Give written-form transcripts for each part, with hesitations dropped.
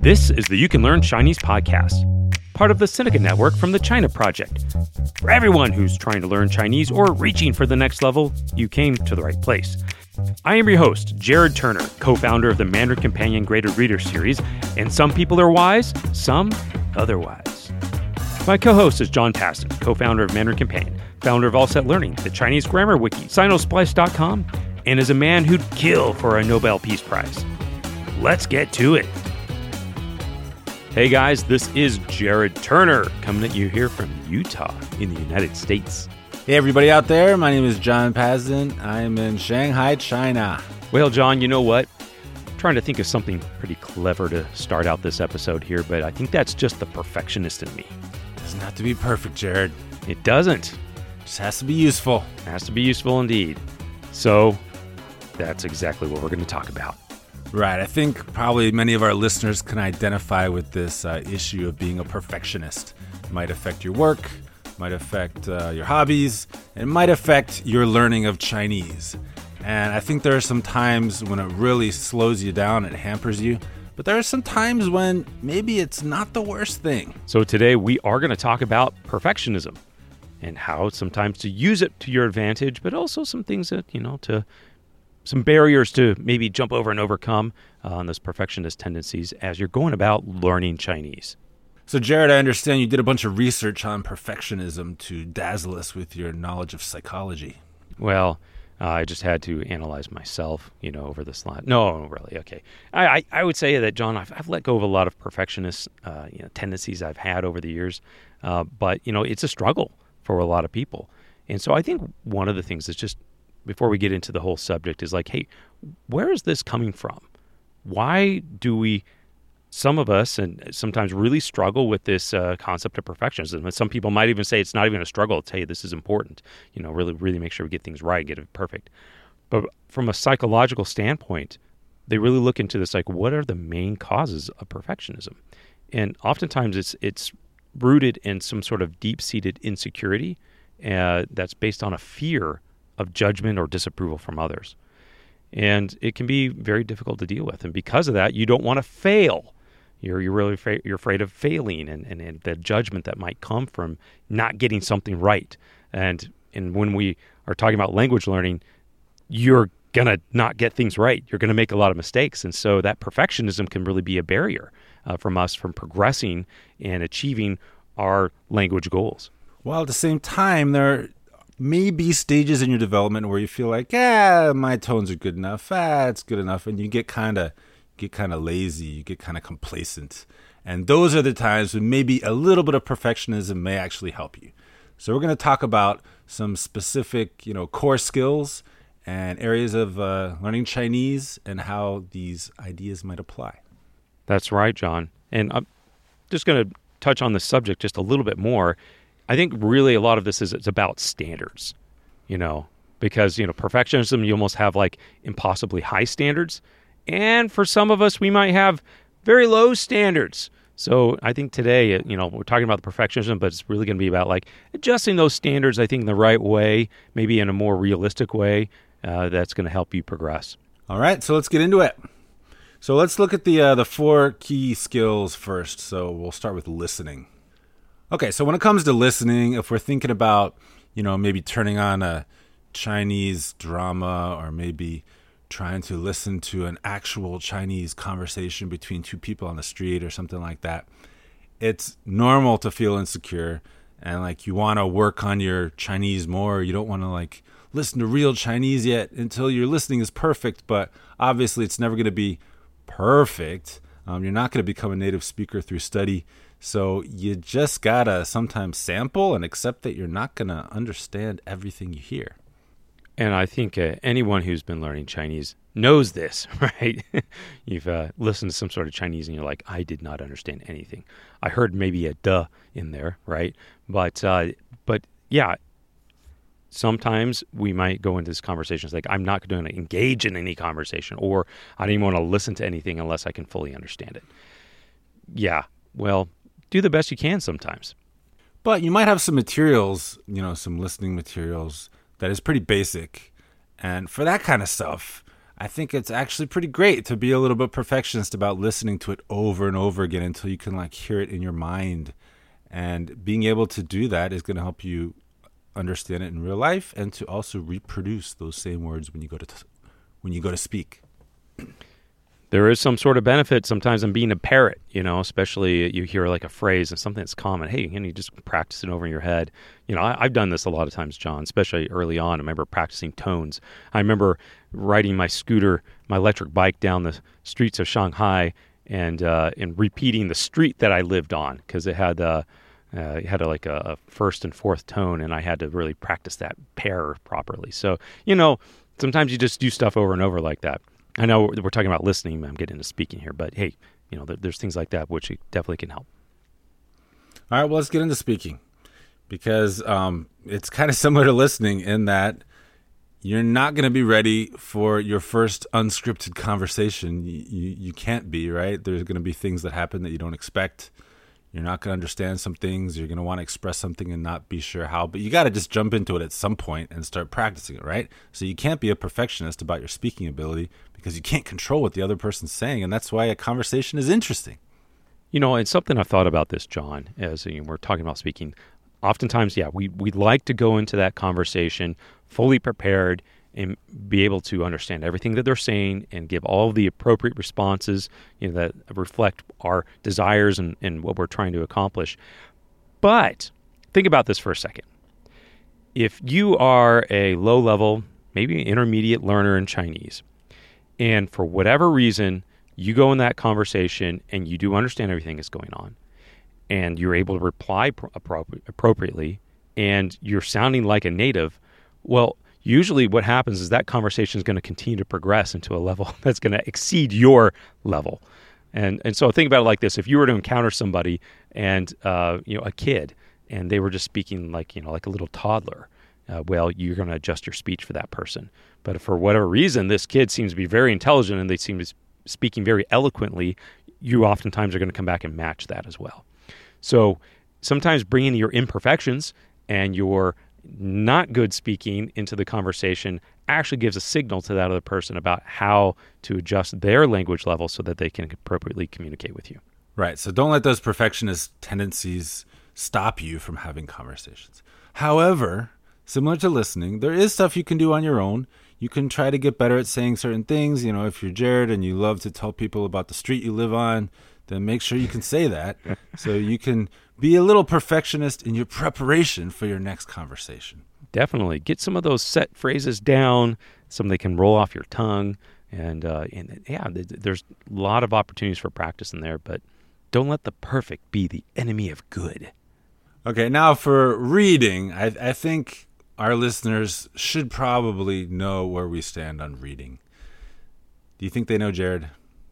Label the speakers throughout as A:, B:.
A: This is the You Can Learn Chinese podcast, part of the Sinica Network from the China Project. For everyone who's trying to learn Chinese or reaching for the next level, you came to the right place. I am your host, Jared Turner, co-founder of the Mandarin Companion Graded Reader Series, and some people are wise, some otherwise. My co-host is John Pasden, co-founder of Mandarin Companion, founder of All Set Learning, the Chinese Grammar Wiki, Sinosplice.com, and is a man who'd kill for a Nobel Peace Prize. Let's get to it. Hey guys, this is Jared Turner coming at you here from Utah in the United States.
B: Hey everybody out there, my name is John Pasden. I'm in Shanghai, China.
A: Well, John, you know what? I'm trying to think of something pretty clever to start out this episode here, but I think that's just the perfectionist in me.
B: It doesn't have to be perfect, Jared.
A: It doesn't.
B: It just has to be useful.
A: It has to be useful indeed. So that's exactly what we're going to talk about.
B: Right. I think probably many of our listeners can identify with this issue of being a perfectionist. It might affect your work, might affect your hobbies, and it might affect your learning of Chinese. And I think there are some times when it really slows you down, it hampers you. But there are some times when maybe it's not the worst thing.
A: So today we are going to talk about perfectionism and how sometimes to use it to your advantage, but also some things that, some barriers to maybe jump over and overcome on those perfectionist tendencies as you're going about learning Chinese.
B: So, Jared, I understand you did a bunch of research on perfectionism to dazzle us with your knowledge of psychology.
A: Well, I just had to analyze myself, over this line. No, really, okay. I would say that, John, I've let go of a lot of perfectionist tendencies I've had over the years, but, it's a struggle for a lot of people. And so I think one of the things is just, before we get into the whole subject, is like, hey, where is this coming from? Why do some of us, and sometimes really struggle with this concept of perfectionism? And some people might even say it's not even a struggle. It's, hey, this is important. Really make sure we get things right, get it perfect. But from a psychological standpoint, they really look into this, like, what are the main causes of perfectionism? And oftentimes it's rooted in some sort of deep-seated insecurity that's based on a fear of judgment or disapproval from others. And it can be very difficult to deal with. And because of that, you don't want to fail. You're afraid of failing and the judgment that might come from not getting something right. And when we are talking about language learning, you're going to not get things right. You're going to make a lot of mistakes. And so that perfectionism can really be a barrier from us from progressing and achieving our language goals.
B: While at the same time, there may be stages in your development where you feel like, my tones are good enough, it's good enough, and you get kind of lazy, you get kind of complacent. And those are the times when maybe a little bit of perfectionism may actually help you. So we're going to talk about some specific, core skills and areas of learning Chinese and how these ideas might apply.
A: That's right, John. And I'm just going to touch on the subject just a little bit more. I think really a lot of this it's about standards, because, perfectionism, you almost have like impossibly high standards. And for some of us, we might have very low standards. So I think today, we're talking about the perfectionism, but it's really going to be about like adjusting those standards, I think, in the right way, maybe in a more realistic way that's going to help you progress.
B: All right, so let's get into it. So let's look at the 4 key skills first. So we'll start with listening. Okay, so when it comes to listening, if we're thinking about, maybe turning on a Chinese drama or maybe trying to listen to an actual Chinese conversation between 2 people on the street or something like that, it's normal to feel insecure and like you want to work on your Chinese more. You don't want to listen to real Chinese yet until your listening is perfect, but obviously it's never going to be perfect. You're not going to become a native speaker through study. So you just gotta sometimes sample and accept that you're not gonna understand everything you hear.
A: And I think anyone who's been learning Chinese knows this, right? You've listened to some sort of Chinese and you're like, I did not understand anything. I heard maybe a duh in there, right? But yeah, sometimes we might go into this conversation. It's like, I'm not going to engage in any conversation, or I don't even want to listen to anything unless I can fully understand it. Yeah, well, do the best you can sometimes.
B: But you might have some materials, some listening materials that is pretty basic. And for that kind of stuff, I think it's actually pretty great to be a little bit perfectionist about listening to it over and over again until you can like hear it in your mind. And being able to do that is going to help you understand it in real life and to also reproduce those same words when you go to speak.
A: There is some sort of benefit sometimes in being a parrot, especially you hear like a phrase and something that's common. Hey, you just practice it over in your head. I've done this a lot of times, John, especially early on. I remember practicing tones. I remember riding my electric bike down the streets of Shanghai and repeating the street that I lived on because it had like a first and fourth tone, and I had to really practice that pair properly. So, sometimes you just do stuff over and over like that. I know we're talking about listening. I'm getting into speaking here, but hey, there's things like that which definitely can help.
B: All right, well, let's get into speaking because it's kind of similar to listening in that you're not going to be ready for your first unscripted conversation. You can't be, right? There's going to be things that happen that you don't expect. You're not going to understand some things. You're going to want to express something and not be sure how. But you got to just jump into it at some point and start practicing it, right? So you can't be a perfectionist about your speaking ability because you can't control what the other person's saying. And that's why a conversation is interesting.
A: And something I've thought about this, John, as we're talking about speaking. Oftentimes, we'd like to go into that conversation fully prepared and be able to understand everything that they're saying and give all of the appropriate responses, that reflect our desires and what we're trying to accomplish. But think about this for a second. If you are a low-level, maybe intermediate learner in Chinese, and for whatever reason, you go in that conversation and you do understand everything that's going on, and you're able to reply appropriately, and you're sounding like a native, well, usually what happens is that conversation is going to continue to progress into a level that's going to exceed your level. And so think about it like this. If you were to encounter somebody and, a kid, and they were just speaking like a little toddler, well, you're going to adjust your speech for that person. But if for whatever reason, this kid seems to be very intelligent and they seem to be speaking very eloquently, you oftentimes are going to come back and match that as well. So sometimes bringing your imperfections and your not good speaking into the conversation actually gives a signal to that other person about how to adjust their language level so that they can appropriately communicate with you.
B: Right. So don't let those perfectionist tendencies stop you from having conversations. However, similar to listening, there is stuff you can do on your own. You can try to get better at saying certain things. If you're Jared and you love to tell people about the street you live on, then make sure you can say that so you can be a little perfectionist in your preparation for your next conversation.
A: Definitely. Get some of those set phrases down, some they can roll off your tongue. And there's a lot of opportunities for practice in there, but don't let the perfect be the enemy of good.
B: Okay, now for reading, I think our listeners should probably know where we stand on reading. Do you think they know, Jared?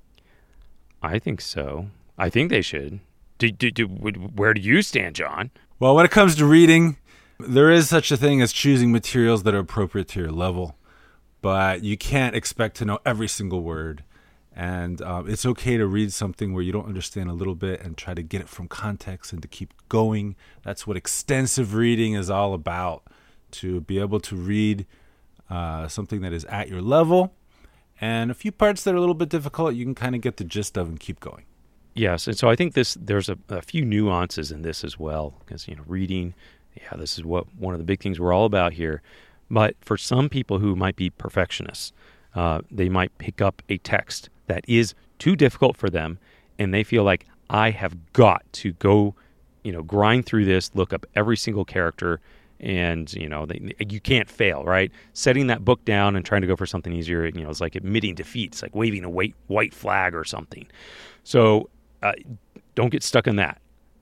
A: I think so. I think they should. Where do you stand, John?
B: Well, when it comes to reading, there is such a thing as choosing materials that are appropriate to your level, but you can't expect to know every single word. And it's okay to read something where you don't understand a little bit and try to get it from context and to keep going. That's what extensive reading is all about, to be able to read something that is at your level. And a few parts that are a little bit difficult, you can kind of get the gist of and keep going.
A: Yes, and so I think there's a few nuances in this as well, because reading, this is what one of the big things we're all about here. But for some people who might be perfectionists, they might pick up a text that is too difficult for them, and they feel like I have got to go, grind through this, look up every single character. And, you can't fail, right? Setting that book down and trying to go for something easier, it's like admitting defeat. It's like waving a white flag or something. So don't get stuck in that.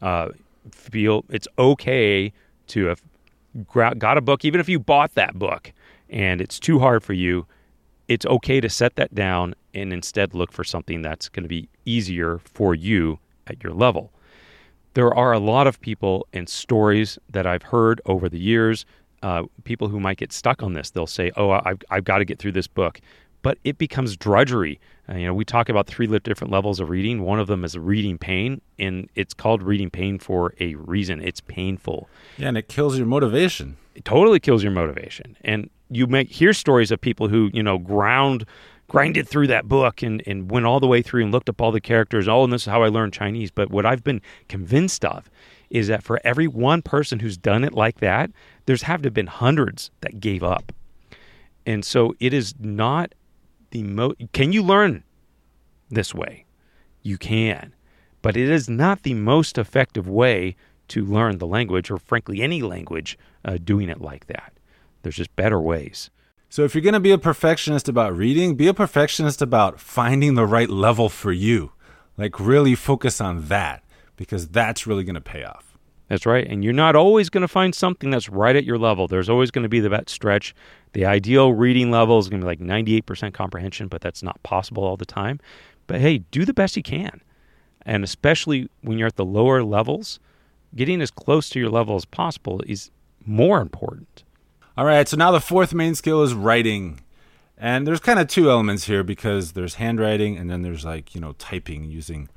A: Feel it's okay to have got a book, even if you bought that book and it's too hard for you, it's okay to set that down and instead look for something that's going to be easier for you at your level. There are a lot of people and stories that I've heard over the years, people who might get stuck on this. They'll say, I've got to get through this book. But it becomes drudgery. We talk about 3 different levels of reading. One of them is reading pain, and it's called reading pain for a reason. It's painful.
B: Yeah, and it kills your motivation.
A: It totally kills your motivation. And you hear stories of people who, ground grinded through that book and went all the way through and looked up all the characters. Oh, and this is how I learned Chinese. But what I've been convinced of is that for every one person who's done it like that, there's have to have been hundreds that gave up. And so it is not the most... Can you learn this way? You can. But it is not the most effective way to learn the language, or frankly, any language, doing it like that. There's just better ways.
B: So if you're going to be a perfectionist about reading, be a perfectionist about finding the right level for you. Like really focus on that, because that's really going to pay off.
A: That's right. And you're not always going to find something that's right at your level. There's always going to be that stretch. The ideal reading level is going to be like 98% comprehension, but that's not possible all the time. But hey, do the best you can. And especially when you're at the lower levels, getting as close to your level as possible is more important.
B: All right, so now the fourth main skill is writing. And there's kind of two elements here, because there's handwriting and then there's typing using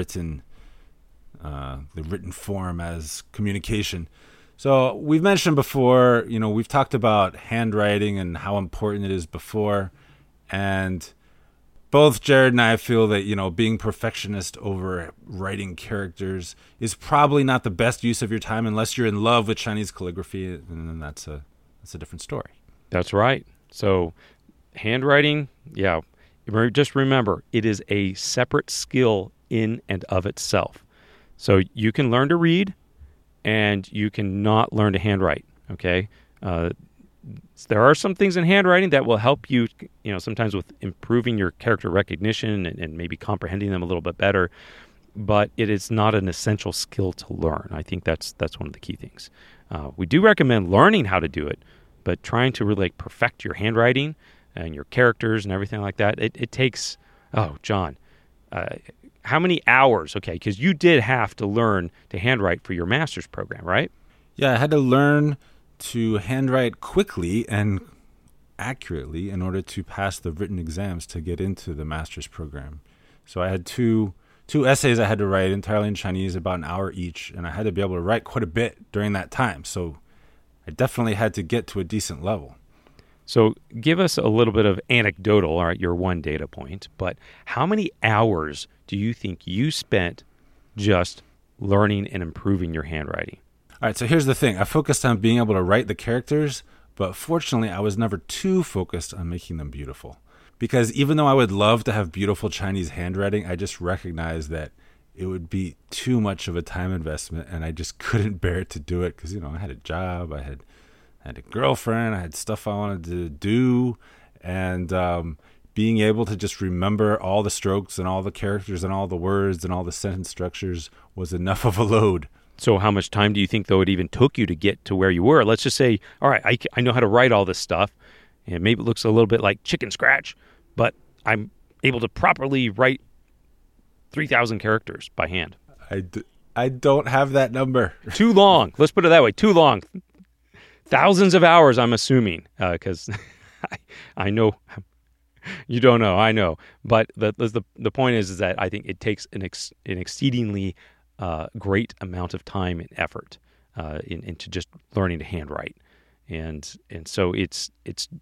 B: the written form as communication. So we've mentioned before, we've talked about handwriting and how important it is before. And both Jared and I feel that, being perfectionist over writing characters is probably not the best use of your time unless you're in love with Chinese calligraphy, and then that's a different story.
A: That's right. So handwriting, yeah, just remember, it is a separate skill in and of itself. So you can learn to read and you cannot learn to handwrite, okay? There are some things in handwriting that will help you, sometimes with improving your character recognition and maybe comprehending them a little bit better, but it is not an essential skill to learn. I think that's one of the key things. We do recommend learning how to do it, but trying to really perfect your handwriting and your characters and everything like that, it takes, John, how many hours? Okay, because you did have to learn to handwrite for your master's program, right?
B: Yeah, I had to learn to handwrite quickly and accurately in order to pass the written exams to get into the master's program. So I had two essays I had to write entirely in Chinese, about an hour each, and I had to be able to write quite a bit during that time. So I definitely had to get to a decent level.
A: So give us a little bit of anecdotal, all right, your one data point, but how many hours do you think you spent just learning and improving your handwriting?
B: All right, so here's the thing. I focused on being able to write the characters, but fortunately I was never too focused on making them beautiful. Because even though I would love to have beautiful Chinese handwriting, I just recognized that it would be too much of a time investment, and I just couldn't bear to do it because, I had a job, I had a girlfriend, I had stuff I wanted to do, and being able to just remember all the strokes and all the characters and all the words and all the sentence structures was enough of a load.
A: So how much time do you think, though, it even took you to get to where you were? Let's just say, all right, I know how to write all this stuff, and maybe it looks a little bit like chicken scratch, but I'm able to properly write 3,000 characters by hand.
B: I don't have that number.
A: Too long. Let's put it that way. Too long. Thousands of hours, I'm assuming, because I know you don't know. I know, but the point is that I think it takes an exceedingly great amount of time and effort into just learning to handwrite, and so it's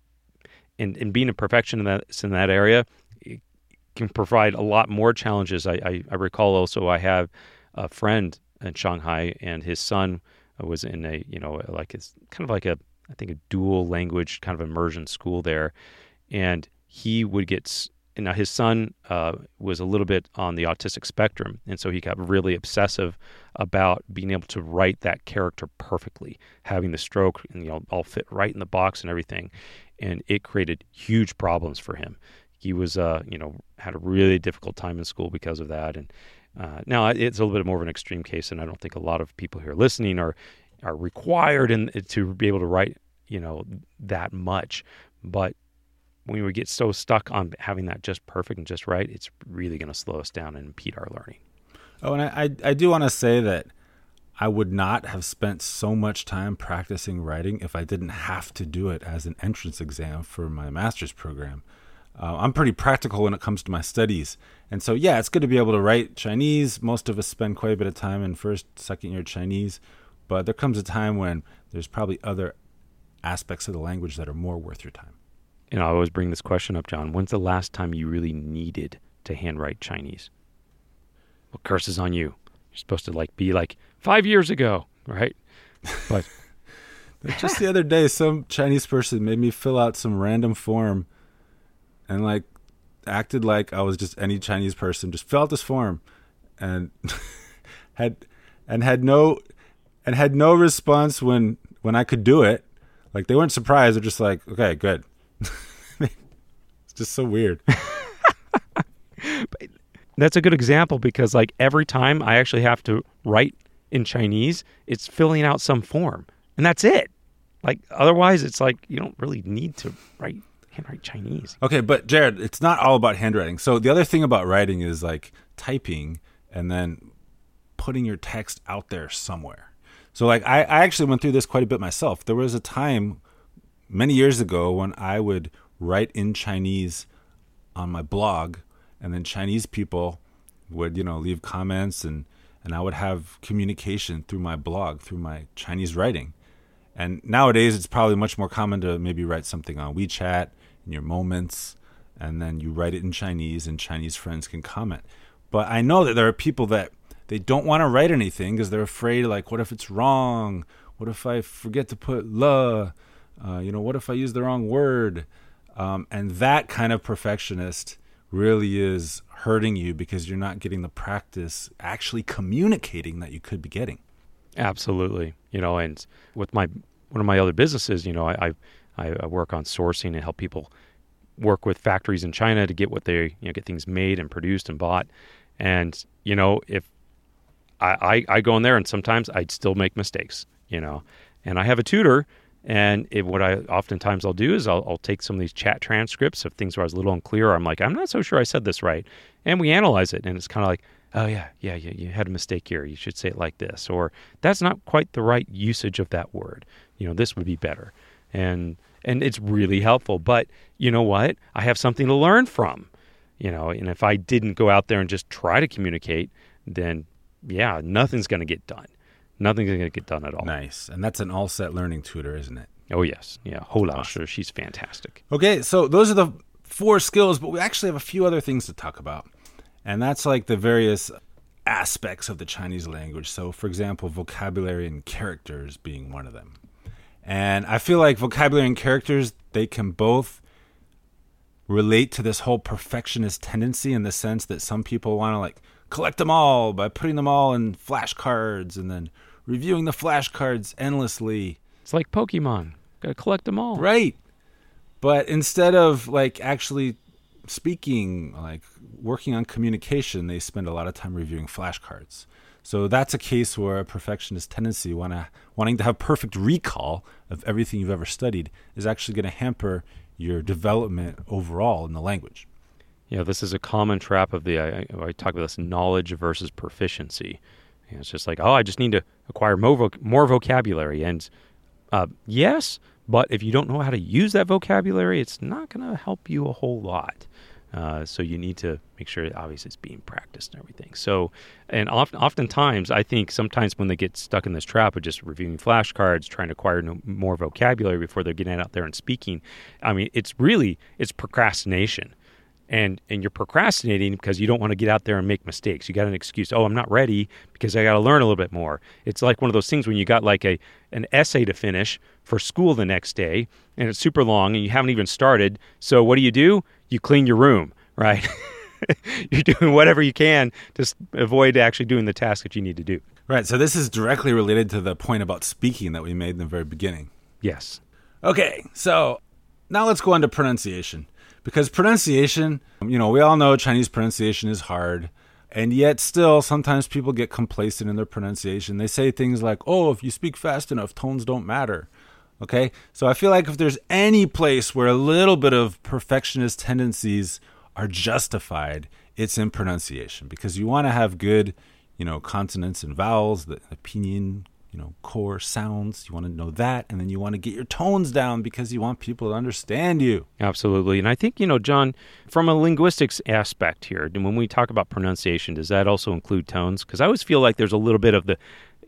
A: and being a perfectionist in that area, it can provide a lot more challenges. I recall also I have a friend in Shanghai, and his son was in a it's kind of like I think a dual language kind of immersion school there, and he would get. Now, his son was a little bit on the autistic spectrum, and so he got really obsessive about being able to write that character perfectly, having the stroke and all fit right in the box and everything, and it created huge problems for him. He was had a really difficult time in school because of that, and now it's a little bit more of an extreme case, and I don't think a lot of people here listening are required to be able to write that much, but when we get so stuck on having that just perfect and just right, it's really going to slow us down and impede our learning.
B: Oh, and I do want to say that I would not have spent so much time practicing writing if I didn't have to do it as an entrance exam for my master's program. I'm pretty practical when it comes to my studies. And so, yeah, it's good to be able to write Chinese. Most of us spend quite a bit of time in first, second year Chinese. But there comes a time when there's probably other aspects of the language that are more worth your time.
A: And I always bring this question up, John. When's the last time you really needed to handwrite Chinese? Well, curse is on you. You're supposed to be 5 years ago, right? But
B: just the other day, some Chinese person made me fill out some random form and acted like I was just any Chinese person. Just fill out this form and had no response when I could do it. Like, they weren't surprised. They're just like, okay, good. It's just so weird.
A: That's a good example because every time I actually have to write in Chinese, it's filling out some form, and that's it. Otherwise, it's you don't really need to handwrite Chinese. Okay,
B: but Jared, it's not all about handwriting. So the other thing about writing is typing and then putting your text out there somewhere. So I actually went through this quite a bit myself. There was a time many years ago when I would write in Chinese on my blog, and then Chinese people would, leave comments, and I would have communication through my blog, through my Chinese writing. And nowadays, it's probably much more common to maybe write something on WeChat in your moments, and then you write it in Chinese, and Chinese friends can comment. But I know that there are people that they don't want to write anything because they're afraid, what if it's wrong? What if I forget to put le? What if I use the wrong word? And that kind of perfectionist really is hurting you because you're not getting the practice actually communicating that you could be getting.
A: Absolutely. And with one of my other businesses, I work on sourcing and help people work with factories in China to get what they, get things made and produced and bought. And, if I go in there and sometimes I'd still make mistakes, and I have a tutor. And what oftentimes I'll do is I'll take some of these chat transcripts of things where I was a little unclear. I'm like, I'm not so sure I said this right. And we analyze it. And it's kind of like, oh, yeah, you had a mistake here. You should say it like this. Or that's not quite the right usage of that word. This would be better. And it's really helpful. But you know what? I have something to learn from. And if I didn't go out there and just try to communicate, then, yeah, nothing's going to get done. Nothing's going to get done at all.
B: Nice. And that's an all-set learning tutor, isn't it?
A: Oh, yes. Yeah. Hola, awesome. She's fantastic.
B: Okay, so those are the 4 skills, but we actually have a few other things to talk about. And that's the various aspects of the Chinese language. So, for example, vocabulary and characters being one of them. And I feel like vocabulary and characters, they can both relate to this whole perfectionist tendency in the sense that some people want to collect them all by putting them all in flashcards and then reviewing the flashcards endlessly.
A: It's like Pokemon. Got to collect them all.
B: Right. But instead of actually speaking, working on communication, they spend a lot of time reviewing flashcards. So that's a case where a perfectionist tendency, wanting to have perfect recall of everything you've ever studied, is actually going to hamper your development overall in the language.
A: Yeah, this is a common trap of I talk about this knowledge versus proficiency. It's just I just need to acquire more vocabulary. And yes, but if you don't know how to use that vocabulary, it's not going to help you a whole lot. So you need to make sure that obviously it's being practiced and everything. So, and oftentimes, I think sometimes when they get stuck in this trap of just reviewing flashcards, trying to acquire more vocabulary before they're getting out there and speaking, I mean, it's procrastination. And you're procrastinating because you don't want to get out there and make mistakes. You got an excuse. Oh, I'm not ready because I got to learn a little bit more. It's like one of those things when you got an essay to finish for school the next day, and it's super long, and you haven't even started. So what do? You clean your room, right? You're doing whatever you can to avoid actually doing the task that you need to do.
B: Right. So this is directly related to the point about speaking that we made in the very beginning.
A: Yes.
B: Okay. So now let's go on to pronunciation. Because pronunciation, we all know Chinese pronunciation is hard, and yet still sometimes people get complacent in their pronunciation. They say things like, oh, if you speak fast enough, tones don't matter. Okay? So I feel like if there's any place where a little bit of perfectionist tendencies are justified, it's in pronunciation. Because you want to have good, consonants and vowels, the pinyin, core sounds. You want to know that, and then you want to get your tones down because you want people to understand you.
A: Absolutely. And I think, John, from a linguistics aspect here, when we talk about pronunciation, does that also include tones? Because I always feel like there's a little bit of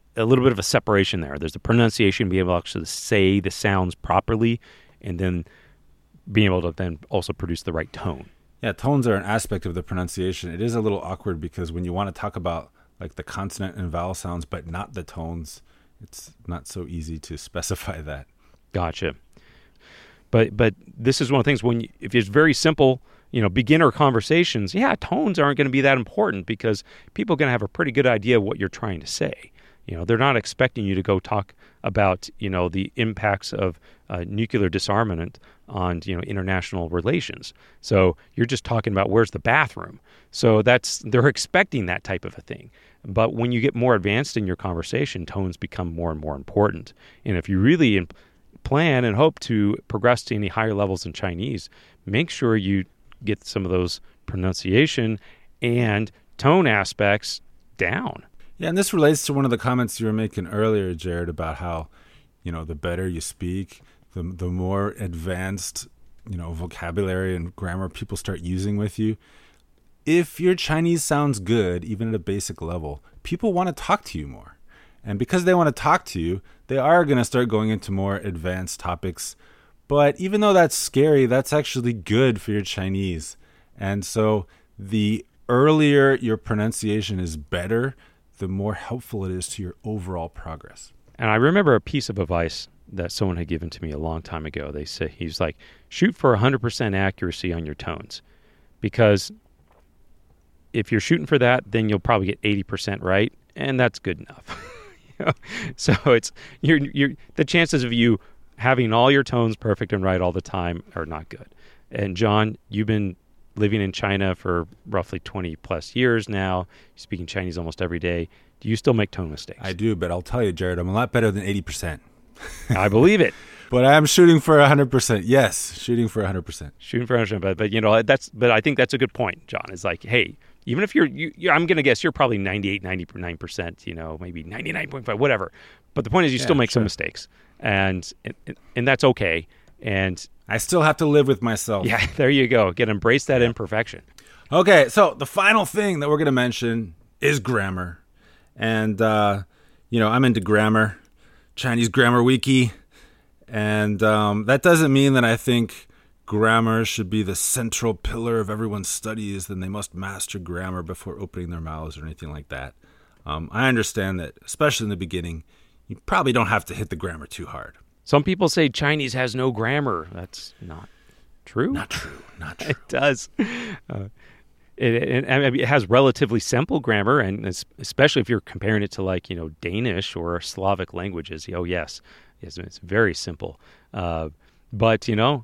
A: a separation there. There's the pronunciation, being able to actually say the sounds properly, and then being able to then also produce the right tone.
B: Yeah, tones are an aspect of the pronunciation. It is a little awkward because when you want to talk about like the consonant and vowel sounds, but not the tones, it's not so easy to specify that.
A: Gotcha. But this is one of the things if it's very simple, beginner conversations, tones aren't going to be that important because people are going to have a pretty good idea of what you're trying to say. They're not expecting you to go talk about, the impacts of nuclear disarmament on, international relations. So you're just talking about where's the bathroom. So they're expecting that type of a thing. But when you get more advanced in your conversation, tones become more and more important. And if you really plan and hope to progress to any higher levels in Chinese, make sure you get some of those pronunciation and tone aspects down.
B: Yeah, and this relates to one of the comments you were making earlier, Jared, about how, the better you speak, the more advanced, vocabulary and grammar people start using with you. If your Chinese sounds good, even at a basic level, people want to talk to you more. And because they want to talk to you, they are going to start going into more advanced topics. But even though that's scary, that's actually good for your Chinese. And so the earlier your pronunciation is better, the more helpful it is to your overall progress.
A: And I remember a piece of advice that someone had given to me a long time ago. They say, he's like, shoot for 100% accuracy on your tones. Because if you're shooting for that, then you'll probably get 80% right, and that's good enough. So it's the chances of you having all your tones perfect and right all the time are not good. And John, you've been living in China for roughly 20 plus years now. You're speaking Chinese almost every day. Do you still make tone mistakes?
B: I do, but I'll tell you, Jared, I'm a lot better than 80%.
A: I believe it.
B: But I'm shooting for 100%. Yes, shooting for 100%.
A: Shooting for 100%. But I think that's a good point, John. It's like, hey, even if you're I'm going to guess you're probably 98, 99%, maybe 99.5, whatever. But the point is you still make some mistakes. And that's okay. And
B: I still have to live with myself.
A: Yeah, there you go. Embrace that imperfection.
B: Okay, so the final thing that we're going to mention is grammar. And, I'm into grammar, Chinese Grammar Wiki. And that doesn't mean that I think grammar should be the central pillar of everyone's studies, then they must master grammar before opening their mouths or anything like that. I understand that, especially in the beginning, you probably don't have to hit the grammar too hard.
A: Some people say Chinese has no grammar. That's not true.
B: Not true.
A: It does. It has relatively simple grammar, and especially if you're comparing it to Danish or Slavic languages. Oh, yes, it's very simple. But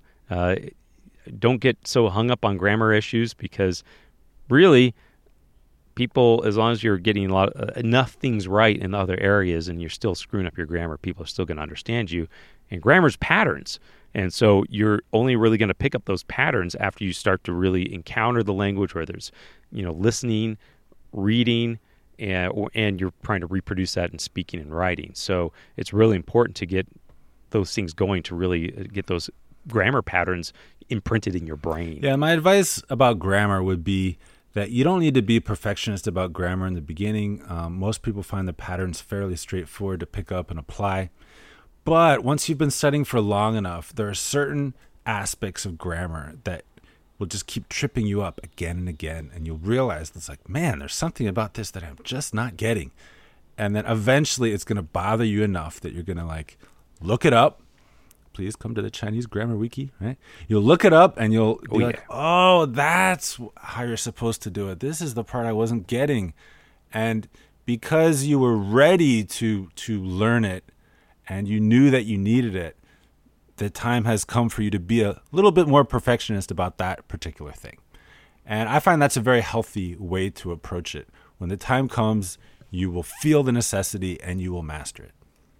A: don't get so hung up on grammar issues because really people, as long as you're getting enough things right in other areas and you're still screwing up your grammar, people are still going to understand you. And grammar's patterns. And so you're only really going to pick up those patterns after you start to really encounter the language where there's, listening, reading, and you're trying to reproduce that in speaking and writing. So it's really important to get those things going to really get those grammar patterns imprinted in your brain.
B: Yeah, my advice about grammar would be that you don't need to be perfectionist about grammar in the beginning. Most people find the patterns fairly straightforward to pick up and apply. But once you've been studying for long enough, there are certain aspects of grammar that will just keep tripping you up again and again. And you'll realize it's like, man, there's something about this that I'm just not getting. And then eventually it's going to bother you enough that you're going to look it up. Please come to the Chinese Grammar Wiki, right? You'll look it up and you'll be like, oh, that's how you're supposed to do it. This is the part I wasn't getting. And because you were ready to learn it, and you knew that you needed it, the time has come for you to be a little bit more perfectionist about that particular thing. And I find that's a very healthy way to approach it. When the time comes, you will feel the necessity and you will master it.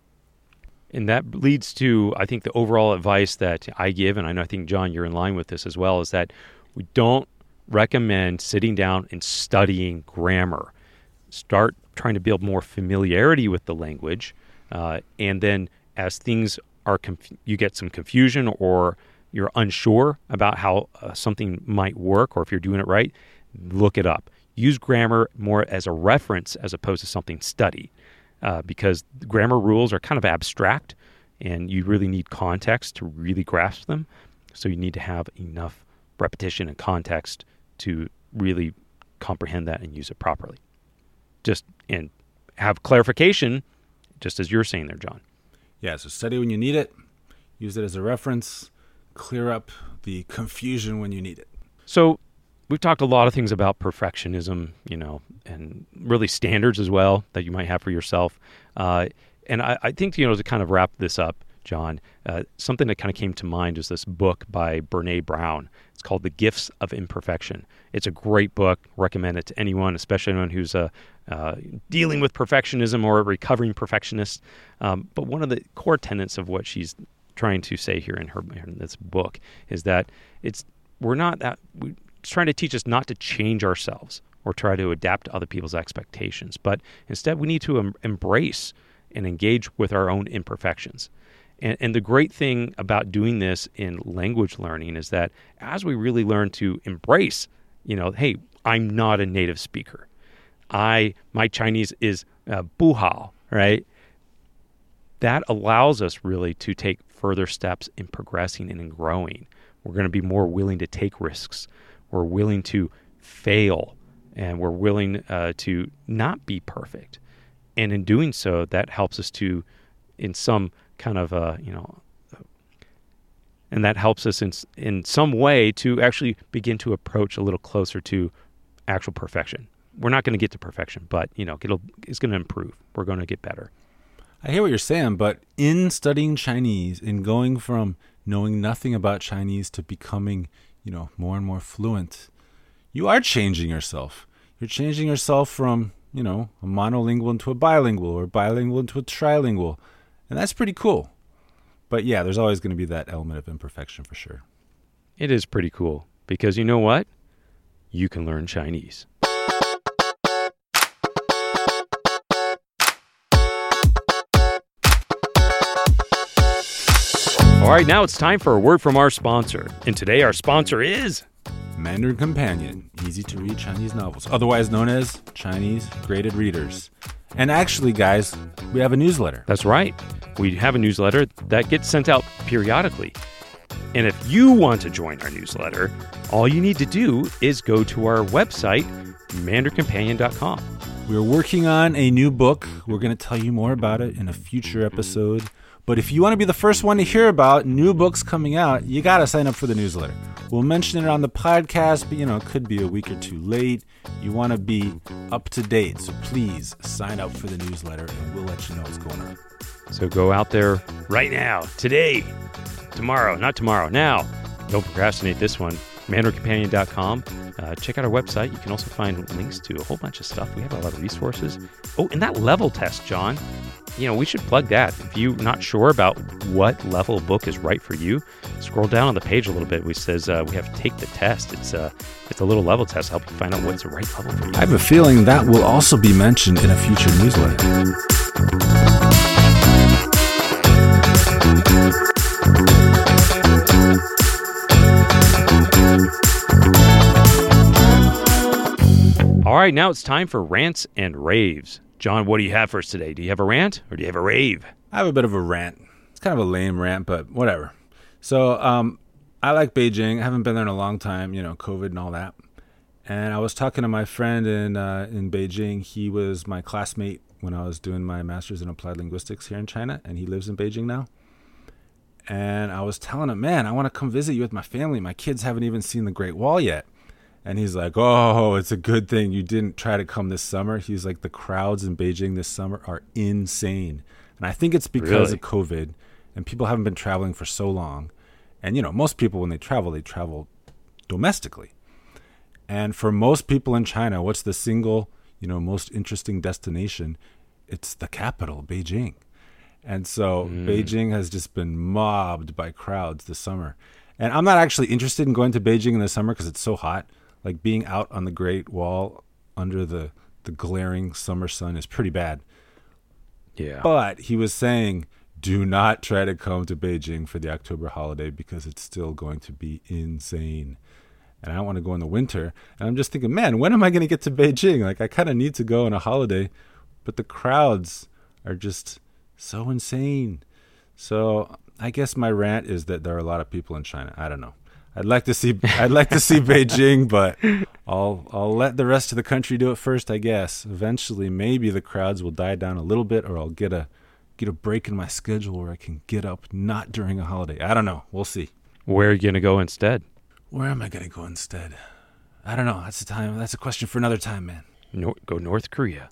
A: And that leads to, I think, the overall advice that I give, and I think, John, you're in line with this as well, is that we don't recommend sitting down and studying grammar. Start trying to build more familiarity with the language. And then as things are, you get some confusion or you're unsure about how something might work or if you're doing it right, look it up. Use grammar more as a reference as opposed to something studied because grammar rules are kind of abstract and you really need context to really grasp them. So you need to have enough repetition and context to really comprehend that and use it properly. And have clarification, just as you're saying there, John.
B: Yeah, so study when you need it, use it as a reference, clear up the confusion when you need it.
A: So we've talked a lot of things about perfectionism, and really standards as well that you might have for yourself. And I think, to kind of wrap this up, John, something that kind of came to mind is this book by Brené Brown. It's called The Gifts of Imperfection. It's a great book. Recommend it to anyone, especially anyone who's dealing with perfectionism or a recovering perfectionist. But one of the core tenets of what she's trying to say here in this book is that it's trying to teach us not to change ourselves or try to adapt to other people's expectations, but instead we need to embrace and engage with our own imperfections. And the great thing about doing this in language learning is that as we really learn to embrace, hey, I'm not a native speaker. My Chinese is buhao, right? That allows us really to take further steps in progressing and in growing. We're going to be more willing to take risks. We're willing to fail, and we're willing to not be perfect. And in doing so, that helps us to, in some kind of, and that helps us in some way to actually begin to approach a little closer to actual perfection. We're not going to get to perfection, but, it's going to improve. We're going to get better.
B: I hear what you're saying, but in studying Chinese, in going from knowing nothing about Chinese to becoming, more and more fluent, you are changing yourself. You're changing yourself from, a monolingual into a bilingual or bilingual into a trilingual. And that's pretty cool. But yeah, there's always going to be that element of imperfection for sure.
A: It is pretty cool because you know what? You can learn Chinese. All right, now it's time for a word from our sponsor. And today our sponsor is
B: Mandarin Companion, easy-to-read Chinese novels, otherwise known as Chinese Graded Readers. And actually, guys, we have a newsletter.
A: That's right. We have a newsletter that gets sent out periodically. And if you want to join our newsletter, all you need to do is go to our website, mandarincompanion.com.
B: We're working on a new book. We're going to tell you more about it in a future episode. But if you want to be the first one to hear about new books coming out, you got to sign up for the newsletter. We'll mention it on the podcast, but, it could be a week or two late. You want to be up to date, so please sign up for the newsletter, and we'll let you know what's going on.
A: So go out there right now, today, tomorrow, not tomorrow, now. Don't procrastinate this one. MandarinCompanion.com. Check out our website. You can also find links to a whole bunch of stuff. We have a lot of resources. Oh, and that level test, John. We should plug that. If you're not sure about what level book is right for you, scroll down on the page a little bit. It says we have to take the test. It's a little level test to help you find out what's the right level for you.
B: I have a feeling that will also be mentioned in a future newsletter.
A: All right, now it's time for rants and raves. John, what do you have for us today? Do you have a rant or do you have a rave?
B: I have a bit of a rant. It's kind of a lame rant, but whatever. So I like Beijing. I haven't been there in a long time, COVID and all that. And I was talking to my friend in Beijing. He was my classmate when I was doing my master's in applied linguistics here in China, and he lives in Beijing now. And I was telling him, man, I want to come visit you with my family. My kids haven't even seen the Great Wall yet. And he's like, oh, it's a good thing you didn't try to come this summer. He's like, the crowds in Beijing this summer are insane. And I think it's because of COVID, and people haven't been traveling for so long. And, most people, when they travel domestically. And for most people in China, what's the single, most interesting destination? It's the capital, Beijing. And so Beijing has just been mobbed by crowds this summer. And I'm not actually interested in going to Beijing in the summer because it's so hot. Like being out on the Great Wall under the glaring summer sun is pretty bad.
A: Yeah.
B: But he was saying, do not try to come to Beijing for the October holiday because it's still going to be insane. And I don't want to go in the winter. And I'm just thinking, man, when am I going to get to Beijing? Like, I kind of need to go on a holiday. But the crowds are just so insane. So I guess my rant is that there are a lot of people in China. I don't know. I'd like to see Beijing, but I'll let the rest of the country do it first, I guess. Eventually, maybe the crowds will die down a little bit, or I'll get a break in my schedule where I can get up not during a holiday. I don't know. We'll see.
A: Where are you going to go instead?
B: Where am I going to go instead? I don't know. That's a question for another time, man.
A: Go North Korea.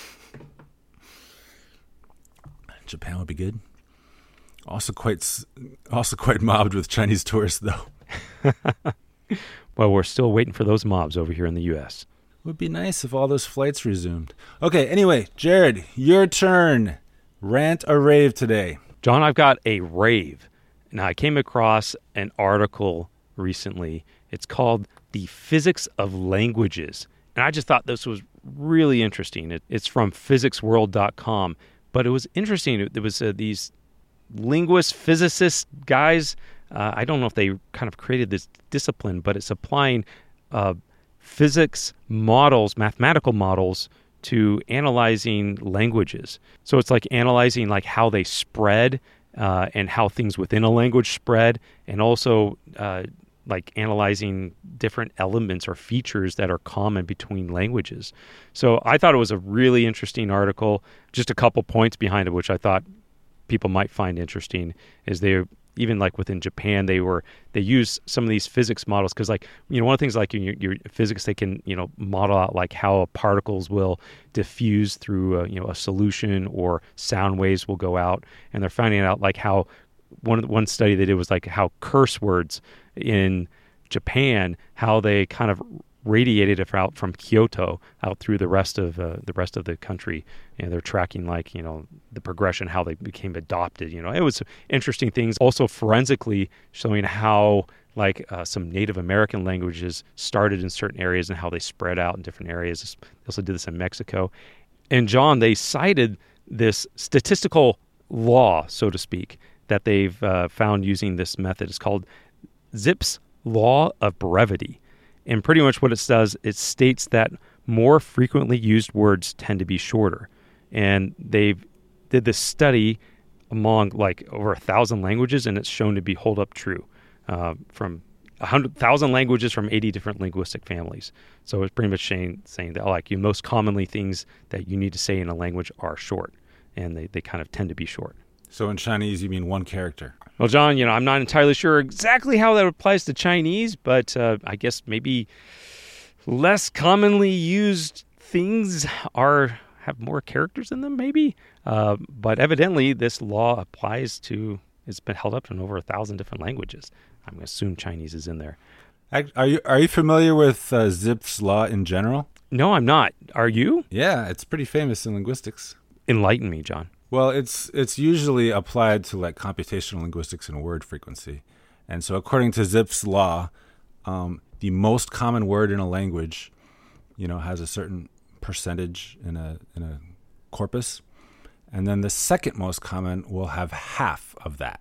B: Japan would be good. Also quite mobbed with Chinese tourists, though.
A: Well, we're still waiting for those mobs over here in the U.S.
B: Would be nice if all those flights resumed. Okay, anyway, Jared, your turn. Rant or rave today?
A: John, I've got a rave. Now, I came across an article recently. It's called The Physics of Languages. And I just thought this was really interesting. It's from physicsworld.com. But it was interesting. There was these linguists, physicists, guys. I don't know if they kind of created this discipline, but it's applying physics models, mathematical models, to analyzing languages. So it's like analyzing like how they spread and how things within a language spread, and also like analyzing different elements or features that are common between languages. So I thought it was a really interesting article. Just a couple points behind it, which I thought people might find interesting, is they even like within Japan, they use some of these physics models because, like, one of the things like in your physics, they can model out like how particles will diffuse through a solution, or sound waves will go out, and they're finding out like how one study they did was like how curse words in Japan, how they kind of radiated it out from Kyoto out through the rest of the country, and they're tracking like the progression, how they became adopted. It was interesting things. Also forensically showing how like some Native American languages started in certain areas and how they spread out in different areas. They also did this in Mexico. And John, they cited this statistical law, so to speak, that they've found using this method. It's called Zipf's law of brevity. And pretty much what it does, it states that more frequently used words tend to be shorter. And they did this study among like over 1,000 languages, and it's shown to be hold up true from 100,000 languages from 80 different linguistic families. So it's pretty much saying that like most commonly things that you need to say in a language are short, and they kind of tend to be short.
B: So in Chinese, you mean one character?
A: Well, John, I'm not entirely sure exactly how that applies to Chinese, but I guess maybe less commonly used things have more characters in them, maybe. But evidently, this law applies to. It's been held up in over 1,000 different languages. I'm going to assume Chinese is in there.
B: Are you familiar with Zipf's law in general?
A: No, I'm not. Are you?
B: Yeah, it's pretty famous in linguistics.
A: Enlighten me, John.
B: Well, it's usually applied to like computational linguistics and word frequency. And so according to Zipf's law, the most common word in a language, has a certain percentage in a corpus. And then the second most common will have half of that,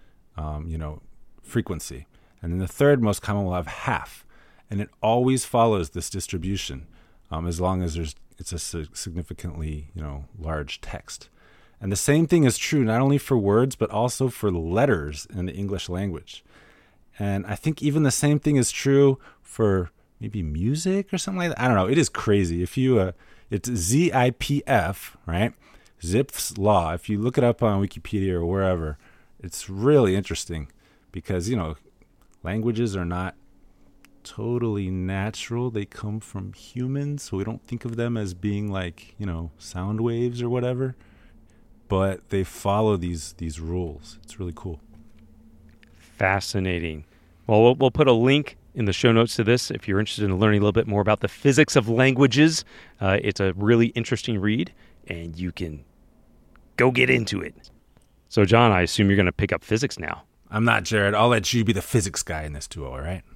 B: frequency. And then the third most common will have half. And it always follows this distribution, as long as it's a significantly, large text. And the same thing is true not only for words, but also for letters in the English language. And I think even the same thing is true for maybe music or something like that. I don't know. It is crazy. If you, it's ZIPF, right? Zipf's law. If you look it up on Wikipedia or wherever, it's really interesting because, languages are not totally natural. They come from humans, so we don't think of them as being like, sound waves or whatever. But they follow these rules. It's really cool.
A: Fascinating. Well, we'll put a link in the show notes to this if you're interested in learning a little bit more about the physics of languages. It's a really interesting read, and you can go get into it. So, John, I assume you're going to pick up physics now.
B: I'm not, Jared. I'll let you be the physics guy in this duo, all right?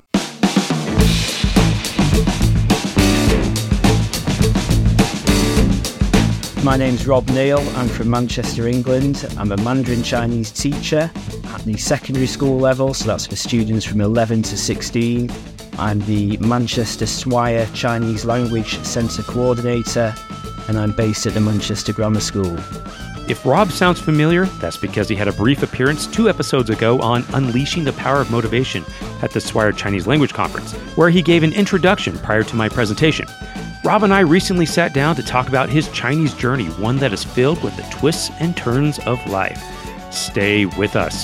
C: My name's Rob Neal. I'm from Manchester, England. I'm a Mandarin Chinese teacher at the secondary school level, so that's for students from 11 to 16. I'm the Manchester Swire Chinese Language Centre Coordinator, and I'm based at the Manchester Grammar School.
A: If Rob sounds familiar, that's because he had a brief appearance 2 episodes ago on Unleashing the Power of Motivation at the Swire Chinese Language Conference, where he gave an introduction prior to my presentation. Rob and I recently sat down to talk about his Chinese journey, one that is filled with the twists and turns of life. Stay with us.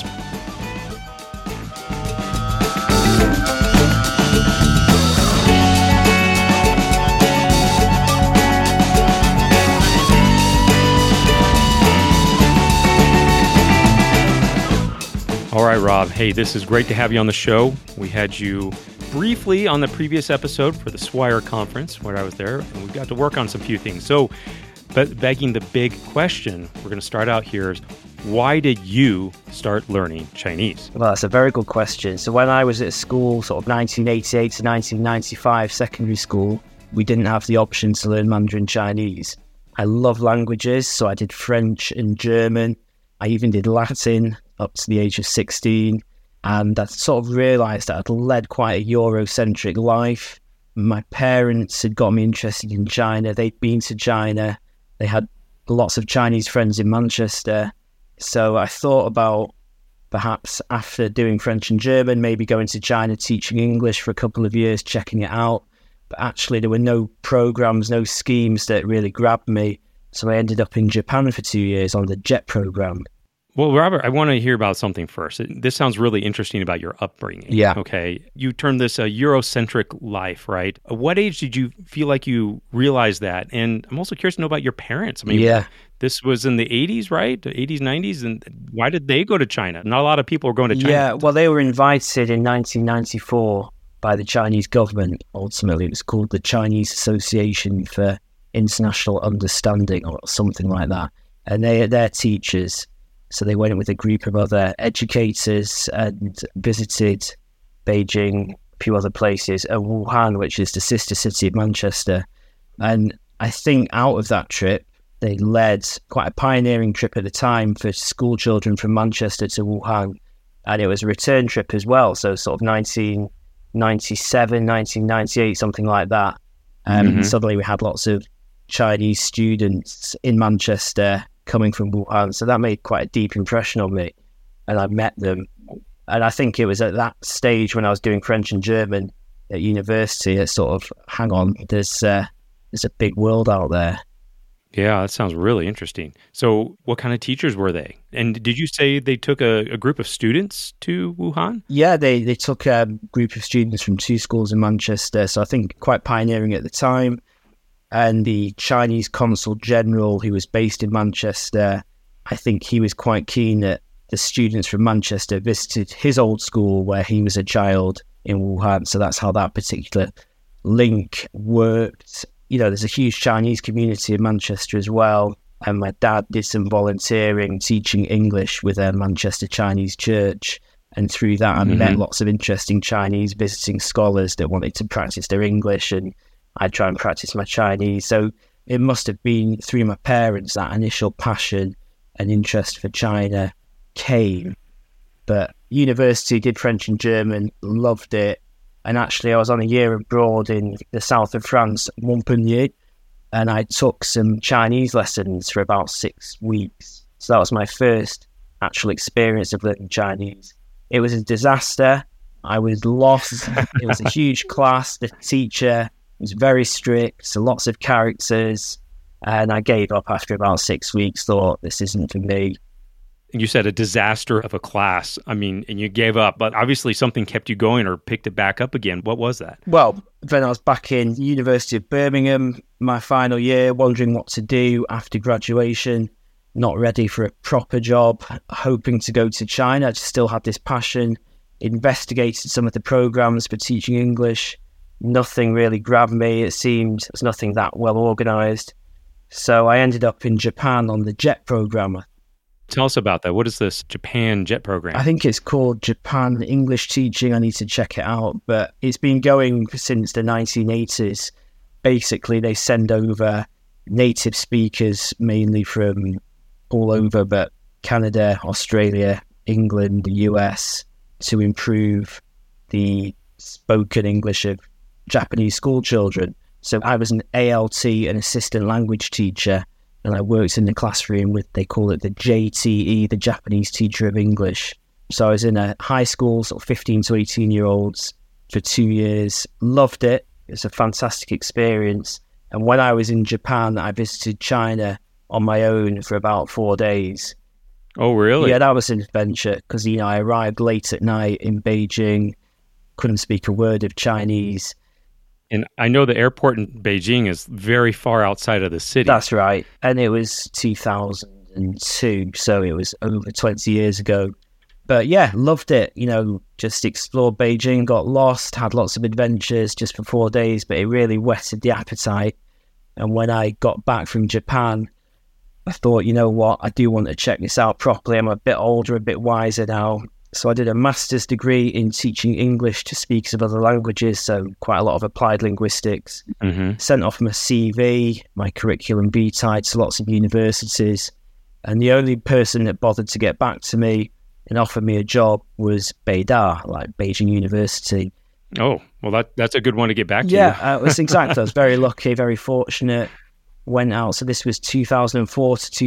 A: All right, Rob. Hey, this is great to have you on the show. We had you briefly on the previous episode for the Swire Conference where I was there, and we got to work on some few things. So, but begging the big question, we're going to start out here is, why did you start learning Chinese?
C: Well, that's a very good question. So when I was at school, sort of 1988 to 1995, secondary school, we didn't have the option to learn Mandarin Chinese. I love languages, so I did French and German. I even did Latin up to the age of 16. And I sort of realised that I'd led quite a Eurocentric life. My parents had got me interested in China. They'd been to China. They had lots of Chinese friends in Manchester. So I thought about perhaps after doing French and German, maybe going to China, teaching English for a couple of years, checking it out. But actually there were no programs, no schemes that really grabbed me. So I ended up in Japan for 2 years on the JET program.
A: Well, Robert, I want to hear about something first. This sounds really interesting about your upbringing.
C: Yeah.
A: Okay. You turned this a Eurocentric life, right? At what age did you feel like you realized that? And I'm also curious to know about your parents. I mean, this was in the 80s, right? The 80s, 90s. And why did they go to China? Not a lot of people were going to China.
C: Yeah, well, they were invited in 1994 by the Chinese government. Ultimately, it was called the Chinese Association for International Understanding or something like that. And they're teachers. So they went with a group of other educators and visited Beijing, a few other places, and Wuhan, which is the sister city of Manchester. And I think out of that trip, they led quite a pioneering trip at the time for school children from Manchester to Wuhan. And it was a return trip as well. So sort of 1997, 1998, something like that. Suddenly we had lots of Chinese students in Manchester coming from Wuhan. So that made quite a deep impression on me. And I met them. And I think it was at that stage when I was doing French and German at university, that sort of, hang on, there's a big world out there.
A: Yeah, that sounds really interesting. So what kind of teachers were they? And did you say they took a group of students to Wuhan?
C: Yeah, they took a group of students from 2 schools in Manchester. So I think quite pioneering at the time. And the Chinese Consul General, who was based in Manchester, I think he was quite keen that the students from Manchester visited his old school where he was a child in Wuhan. So that's how that particular link worked. You know, there's a huge Chinese community in Manchester as well. And my dad did some volunteering teaching English with a Manchester Chinese church. And through that, I met lots of interesting Chinese visiting scholars that wanted to practice their English, and I'd try and practice my Chinese. So it must have been through my parents that initial passion and interest for China came. But university, did French and German, loved it. And actually I was on a year abroad in the south of France, Montpellier, and I took some Chinese lessons for about 6 weeks. So that was my first actual experience of learning Chinese. It was a disaster. I was lost. It was a huge class. The teacher was very strict, so lots of characters, and I gave up after about 6 weeks, thought, this isn't for me.
A: You said a disaster of a class. I mean, and you gave up, but obviously something kept you going or picked it back up again. What was that?
C: Well, then I was back in the University of Birmingham, my final year, wondering what to do after graduation, not ready for a proper job, hoping to go to China. I still had this passion, investigated some of the programs for teaching English. Nothing really grabbed me. It seemed there was nothing that well organised. So I ended up in Japan on the JET program.
A: Tell us about that. What is this Japan JET program?
C: I think it's called Japan English Teaching. I need to check it out. But it's been going since the 1980s. Basically, they send over native speakers, mainly from all over, but Canada, Australia, England, the US, to improve the spoken English of Japanese school children. So I was an ALT, an assistant language teacher, and I worked in the classroom with, they call it the JTE, the Japanese Teacher of English. So I was in a high school, sort of 15 to 18-year-olds for 2 years. Loved it. It was a fantastic experience. And when I was in Japan, I visited China on my own for about 4 days.
A: Oh, really?
C: Yeah, that was an adventure because, I arrived late at night in Beijing, couldn't speak a word of Chinese.
A: And I know the airport in Beijing is very far outside of the city.
C: That's right. And it was 2002, so it was over 20 years ago. But yeah, loved it. Just explored Beijing, got lost, had lots of adventures just for 4 days, but it really whetted the appetite. And when I got back from Japan, I thought, you know what, I do want to check this out properly. I'm a bit older, a bit wiser now. So I did a master's degree in teaching English to speakers of other languages, so quite a lot of applied linguistics.
A: Mm-hmm.
C: Sent off my CV, my curriculum vitae to lots of universities. And the only person that bothered to get back to me and offered me a job was Beida, like Beijing University.
A: Oh, well, that's a good one to get back to.
C: Yeah, it was exactly. I was very lucky, very fortunate. Went out, so this was 2004 to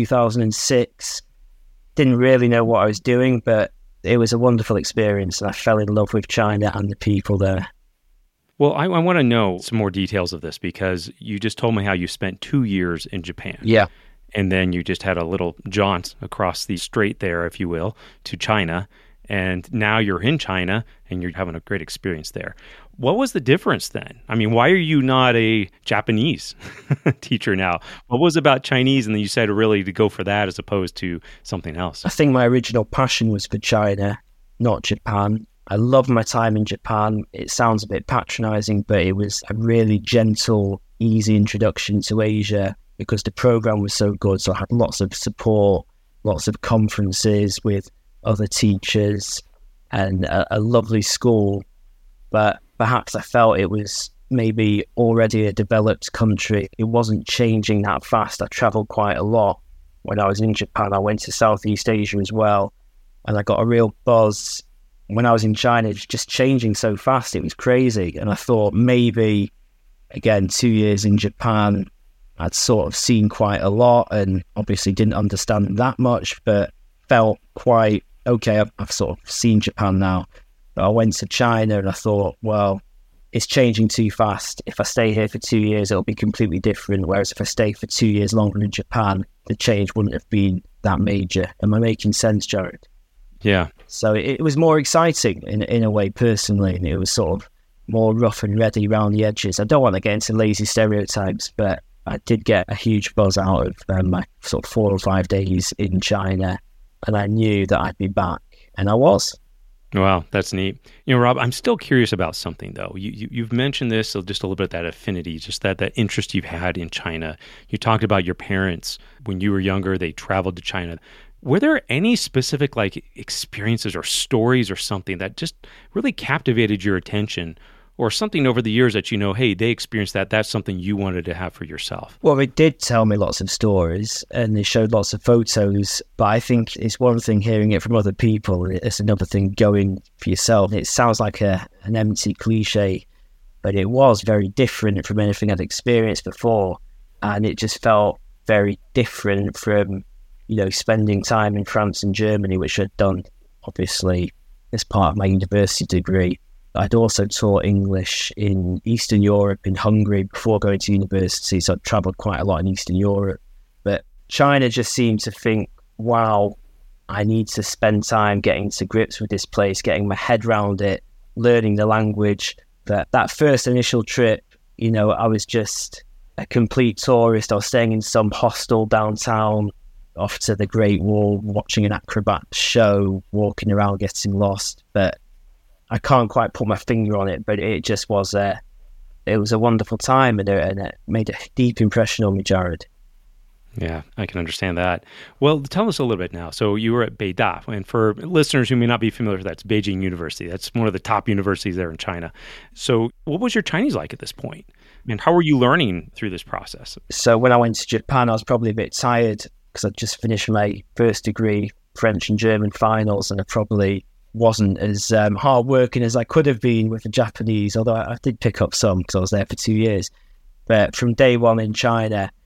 C: 2006. Didn't really know what I was doing, but it was a wonderful experience, and I fell in love with China and the people there.
A: Well, I want to know some more details of this because you just told me how you spent 2 years in Japan.
C: Yeah.
A: And then you just had a little jaunt across the strait there, if you will, to China. And now you're in China and you're having a great experience there. What was the difference then? I mean, why are you not a Japanese teacher now? What was about Chinese and then you said really to go for that as opposed to something else?
C: I think my original passion was for China, not Japan. I loved my time in Japan. It sounds a bit patronizing, but it was a really gentle, easy introduction to Asia because the program was so good. So I had lots of support, lots of conferences with other teachers and a lovely school. But perhaps I felt it was maybe already a developed country. It wasn't changing that fast. I traveled quite a lot. When I was in Japan, I went to Southeast Asia as well. And I got a real buzz. When I was in China, it was just changing so fast. It was crazy. And I thought maybe, again, 2 years in Japan, I'd sort of seen quite a lot and obviously didn't understand that much, but felt quite, okay, I've sort of seen Japan now. But I went to China and I thought, well, it's changing too fast. If I stay here for 2 years, it'll be completely different. Whereas if I stay for 2 years longer in Japan, the change wouldn't have been that major. Am I making sense, Jared?
A: Yeah.
C: So it was more exciting in a way, personally, and it was sort of more rough and ready around the edges. I don't want to get into lazy stereotypes, but I did get a huge buzz out of my sort of 4 or 5 days in China, and I knew that I'd be back, and I was.
A: Wow, that's neat. Rob, I'm still curious about something, though. You've mentioned this, just a little bit, that affinity, just that interest you've had in China. You talked about your parents. When you were younger, they traveled to China. Were there any specific experiences or stories or something that just really captivated your attention, or something over the years that hey, they experienced that, that's something you wanted to have for yourself?
C: Well, they did tell me lots of stories and they showed lots of photos, but I think it's one thing hearing it from other people, it's another thing going for yourself. It sounds like an empty cliche, but it was very different from anything I'd experienced before, and it just felt very different from, spending time in France and Germany, which I'd done, obviously, as part of my university degree. I'd also taught English in Eastern Europe, in Hungary, before going to university, so I'd travelled quite a lot in Eastern Europe. But China just seemed to think, wow, I need to spend time getting to grips with this place, getting my head around it, learning the language. That first initial trip, I was just a complete tourist. I was staying in some hostel downtown, off to the Great Wall, watching an acrobat show, walking around, getting lost. But I can't quite put my finger on it, but it just was it was a wonderful time, and it made a deep impression on me, Jared.
A: Yeah, I can understand that. Well, tell us a little bit now. So you were at Beida, and for listeners who may not be familiar with that, it's Beijing University. That's one of the top universities there in China. So what was your Chinese like at this point? And how were you learning through this process?
C: So when I went to Japan, I was probably a bit tired because I'd just finished my first degree, French and German finals, and I probably wasn't as hard-working as I could have been with the Japanese, although I did pick up some because I was there for 2 years. But from day one in China,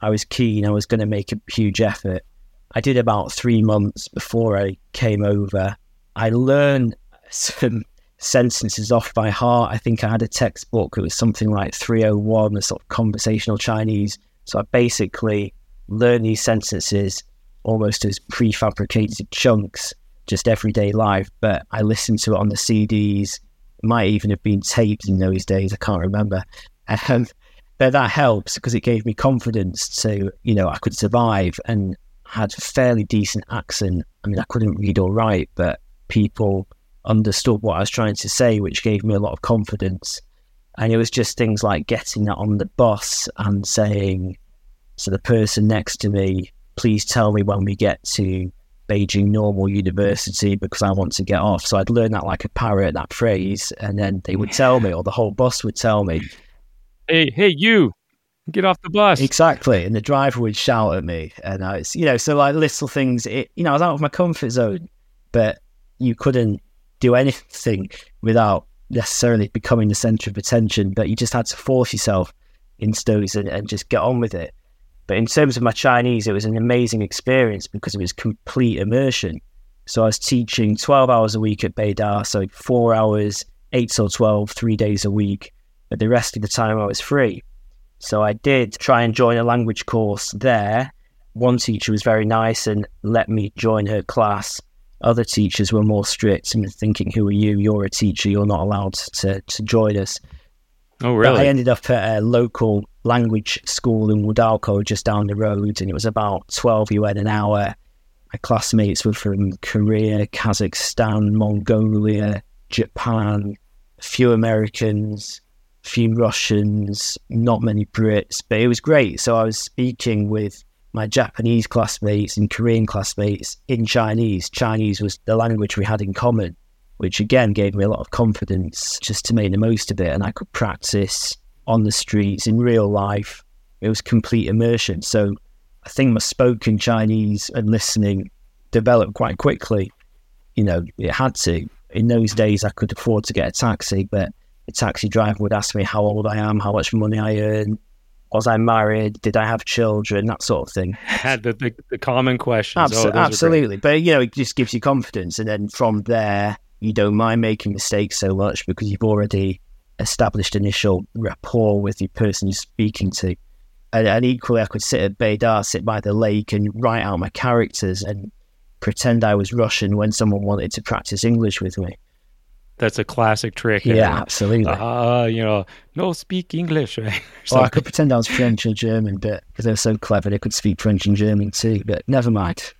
C: I was keen. I was going to make a huge effort. I did about 3 months before I came over. I learned some sentences off by heart. I think I had a textbook. It was something like 301, a sort of conversational Chinese. So I basically learned these sentences almost as prefabricated chunks, just everyday life. But I listened to it on the CDs. It might even have been taped in those days. I can't remember. But that helps because it gave me confidence to, I could survive and had a fairly decent accent. I mean, I couldn't read or write, but people understood what I was trying to say, which gave me a lot of confidence. And it was just things like getting that on the bus and saying to the person next to me, please tell me when we get to Beijing Normal University because I want to get off. So I'd learn that like a parrot, that phrase, and then they would tell me, or the whole bus would tell me,
A: Hey, you, get off the bus.
C: Exactly. And the driver would shout at me. And I was, so like little things, I was out of my comfort zone, but you couldn't do anything without necessarily becoming the center of attention, but you just had to force yourself into those and just get on with it. But in terms of my Chinese, it was an amazing experience because it was complete immersion. So I was teaching 12 hours a week at Beida, so 4 hours, 8 till 12, 3 days a week. But the rest of the time I was free. So I did try and join a language course there. One teacher was very nice and let me join her class. Other teachers were more strict and thinking, who are you? You're a teacher. You're not allowed to join us.
A: Oh, really?
C: But I ended up at a local language school in Wudalco just down the road, and it was about 12 yuan an hour. My classmates were from Korea, Kazakhstan, Mongolia, Japan, a few Americans, a few Russians, not many Brits, but it was great. So I was speaking with my Japanese classmates and Korean classmates in Chinese. Chinese was the language we had in common, which again gave me a lot of confidence just to make the most of it. And I could practice on the streets in real life. It was complete immersion. So I think my spoken Chinese and listening developed quite quickly. It had to. In those days, I could afford to get a taxi, but the taxi driver would ask me how old I am, how much money I earn, was I married, did I have children, that sort of thing.
A: The common questions.
C: Absolutely. But, it just gives you confidence. And then from there, you don't mind making mistakes so much because you've already established initial rapport with the person you're speaking to. And equally, I could sit at Beida, sit by the lake and write out my characters and pretend I was Russian when someone wanted to practice English with me.
A: That's a classic trick.
C: Yeah, absolutely.
A: No speak English. Right?
C: Or I could pretend I was French or German, but because they're so clever, they could speak French and German too, but never mind.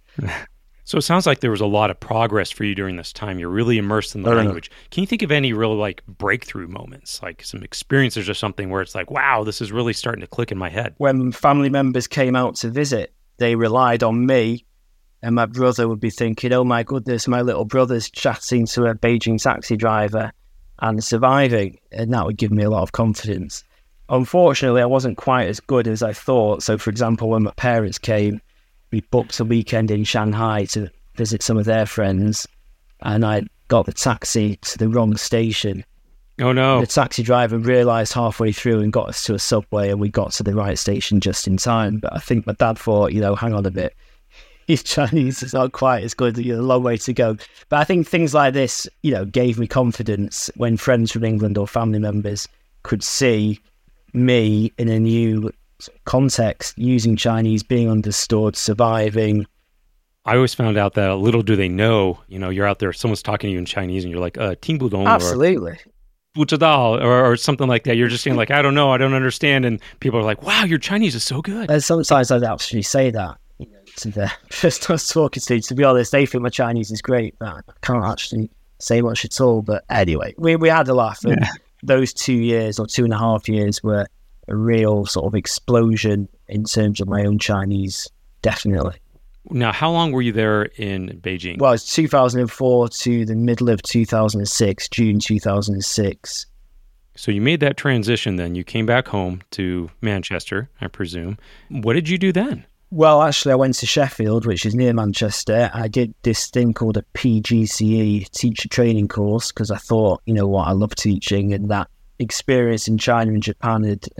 A: So it sounds like there was a lot of progress for you during this time. You're really immersed in the language. Can you think of any real breakthrough moments, like some experiences or something where it's like, wow, this is really starting to click in my head?
C: When family members came out to visit, they relied on me. And my brother would be thinking, oh my goodness, my little brother's chatting to a Beijing taxi driver and surviving. And that would give me a lot of confidence. Unfortunately, I wasn't quite as good as I thought. So, for example, when my parents came, we booked a weekend in Shanghai to visit some of their friends. And I got the taxi to the wrong station.
A: Oh, no.
C: The taxi driver realised halfway through and got us to a subway, and we got to the right station just in time. But I think my dad thought, hang on a bit. His Chinese is not quite as good, a long way to go. But I think things like this, gave me confidence when friends from England or family members could see me in a new context, using Chinese, being understood, surviving.
A: I always found out that little do they know, you're out there, someone's talking to you in Chinese and you're like, 听不懂,
C: Absolutely.
A: 不知道, or something like that. You're just saying like, I don't know, I don't understand. And people are like, wow, your Chinese is so good.
C: And sometimes I'd actually say that. To the person I was talking to be honest, they think my Chinese is great, but I can't actually say much at all. But anyway, we had a laugh. And those 2 years or 2.5 years were a real sort of explosion in terms of my own Chinese, definitely.
A: Now, how long were you there in Beijing?
C: Well, it's 2004 to the middle of 2006, June 2006.
A: So you made that transition then. You came back home to Manchester, I presume. What did you do then?
C: Well, actually, I went to Sheffield, which is near Manchester. I did this thing called a PGCE teacher training course because I thought, I love teaching, and that experience in China and Japan had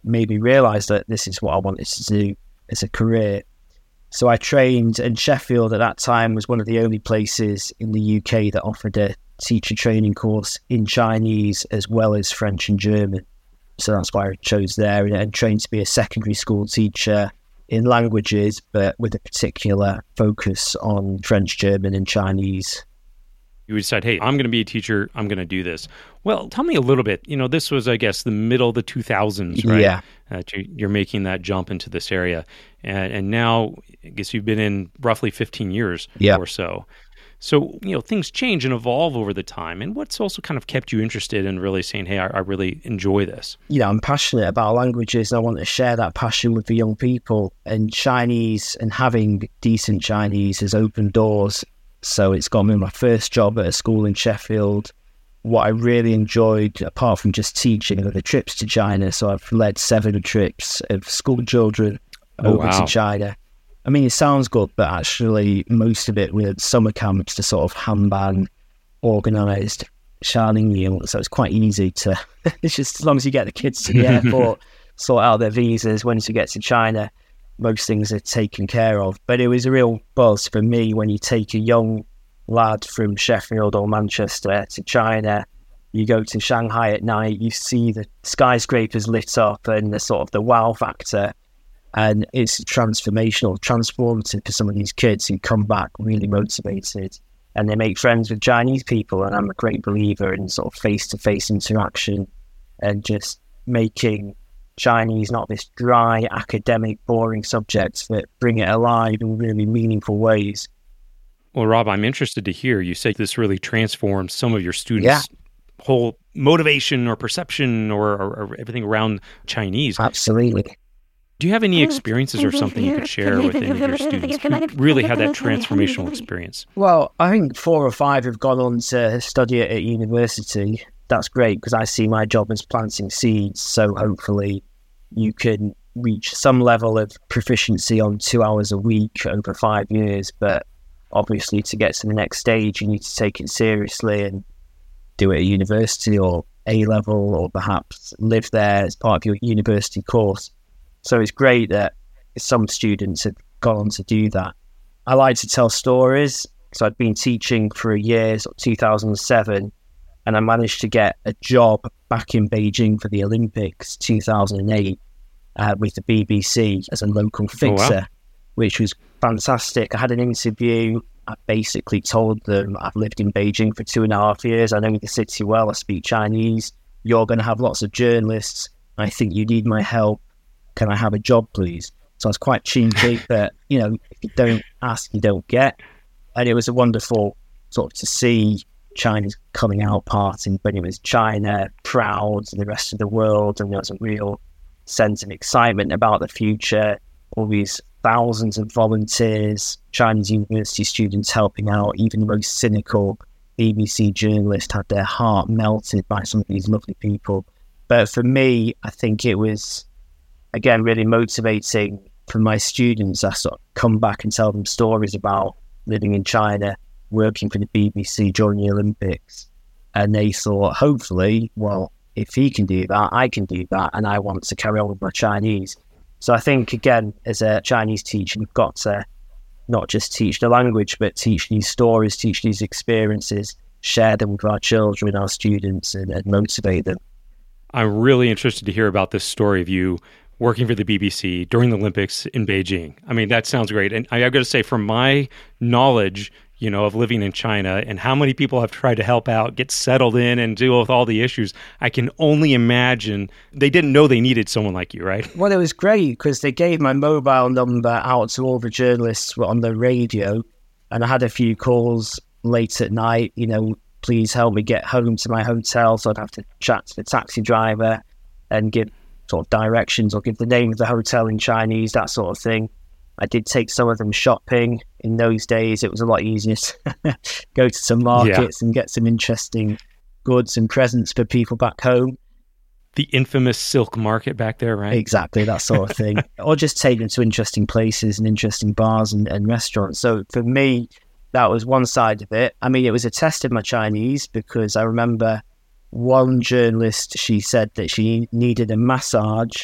C: made me realise that this is what I wanted to do as a career. So I trained, and Sheffield at that time was one of the only places in the UK that offered a teacher training course in Chinese as well as French and German. So that's why I chose there, and trained to be a secondary school teacher in languages, but with a particular focus on French, German and Chinese.
A: You decide, hey, I'm going to be a teacher. I'm going to do this. Well, tell me a little bit. This was, I guess, the middle of the 2000s, right?
C: Yeah.
A: You're making that jump into this area. And now, I guess you've been in roughly 15 years or so. So, things change and evolve over the time. And what's also kind of kept you interested in really saying, hey, I really enjoy this?
C: I'm passionate about languages, and I want to share that passion with the young people. And Chinese, and having decent Chinese, has opened doors. So it's got me my first job at a school in Sheffield. What I really enjoyed, apart from just teaching, are the trips to China. So I've led 7 trips of school children over to China. I mean, it sounds good, but actually most of it were summer camps to sort of Hanban organised Xiaolingyu. So it's quite easy to, it's just as long as you get the kids to the airport, sort out their visas, once you get to China, most things are taken care of. But it was a real buzz for me when you take a young lad from Sheffield or Manchester to China. You go to Shanghai at night, you see the skyscrapers lit up and the sort of the wow factor. And it's transformative for some of these kids who come back really motivated, and they make friends with Chinese people. And I'm a great believer in sort of face-to-face interaction and just making Chinese not this dry, academic, boring subject, but bring it alive in really meaningful ways.
A: Well, Rob, I'm interested to hear you say this really transforms some of your students' whole motivation or perception or everything around Chinese.
C: Absolutely.
A: Do you have any experiences or something you could share with any of your students who really had that transformational experience?
C: Well, I think 4 or 5 have gone on to study it at university. That's great, because I see my job as planting seeds. So hopefully you can reach some level of proficiency on 2 hours a week over 5 years. But obviously to get to the next stage, you need to take it seriously and do it at university or A-level, or perhaps live there as part of your university course. So it's great that some students have gone on to do that. I like to tell stories. So I'd been teaching for a year, so 2007, and I managed to get a job back in Beijing for the Olympics 2008 with the BBC as a local fixer, which was fantastic. I had an interview. I basically told them I've lived in Beijing for 2.5 years. I know the city well. I speak Chinese. You're going to have lots of journalists. I think you need my help. Can I have a job, please? So I was quite cheeky, but, if you don't ask, you don't get. And it was a wonderful sort of to see China's coming out party, but it was China proud to the rest of the world. And there was a real sense of excitement about the future. All these thousands of volunteers, Chinese university students helping out. Even the most cynical BBC journalist had their heart melted by some of these lovely people. But for me, I think it was, again, really motivating for my students. I sort of come back and tell them stories about living in China, working for the BBC during the Olympics. And they thought, hopefully, well, if he can do that, I can do that. And I want to carry on with my Chinese. So I think, again, as a Chinese teacher, you've got to not just teach the language, but teach these stories, teach these experiences, share them with our children, our students, and motivate them.
A: I'm really interested to hear about this story of you working for the BBC during the Olympics in Beijing. I mean, that sounds great. And I've got to say, from my knowledge, of living in China and how many people have tried to help out, get settled in and deal with all the issues, I can only imagine they didn't know they needed someone like you, right?
C: Well, it was great because they gave my mobile number out to all the journalists on the radio, and I had a few calls late at night, please help me get home to my hotel. So I'd have to chat to the taxi driver and give sort of directions or give the name of the hotel in Chinese, that sort of thing. I did take some of them shopping. In those days, it was a lot easier to go to some markets and get some interesting goods and presents for people back home.
A: The infamous silk market back there, right?
C: Exactly, that sort of thing. Or just take them to interesting places and interesting bars and restaurants. So for me, that was one side of it. I mean, it was a test of my Chinese because I remember one journalist, she said that she needed a massage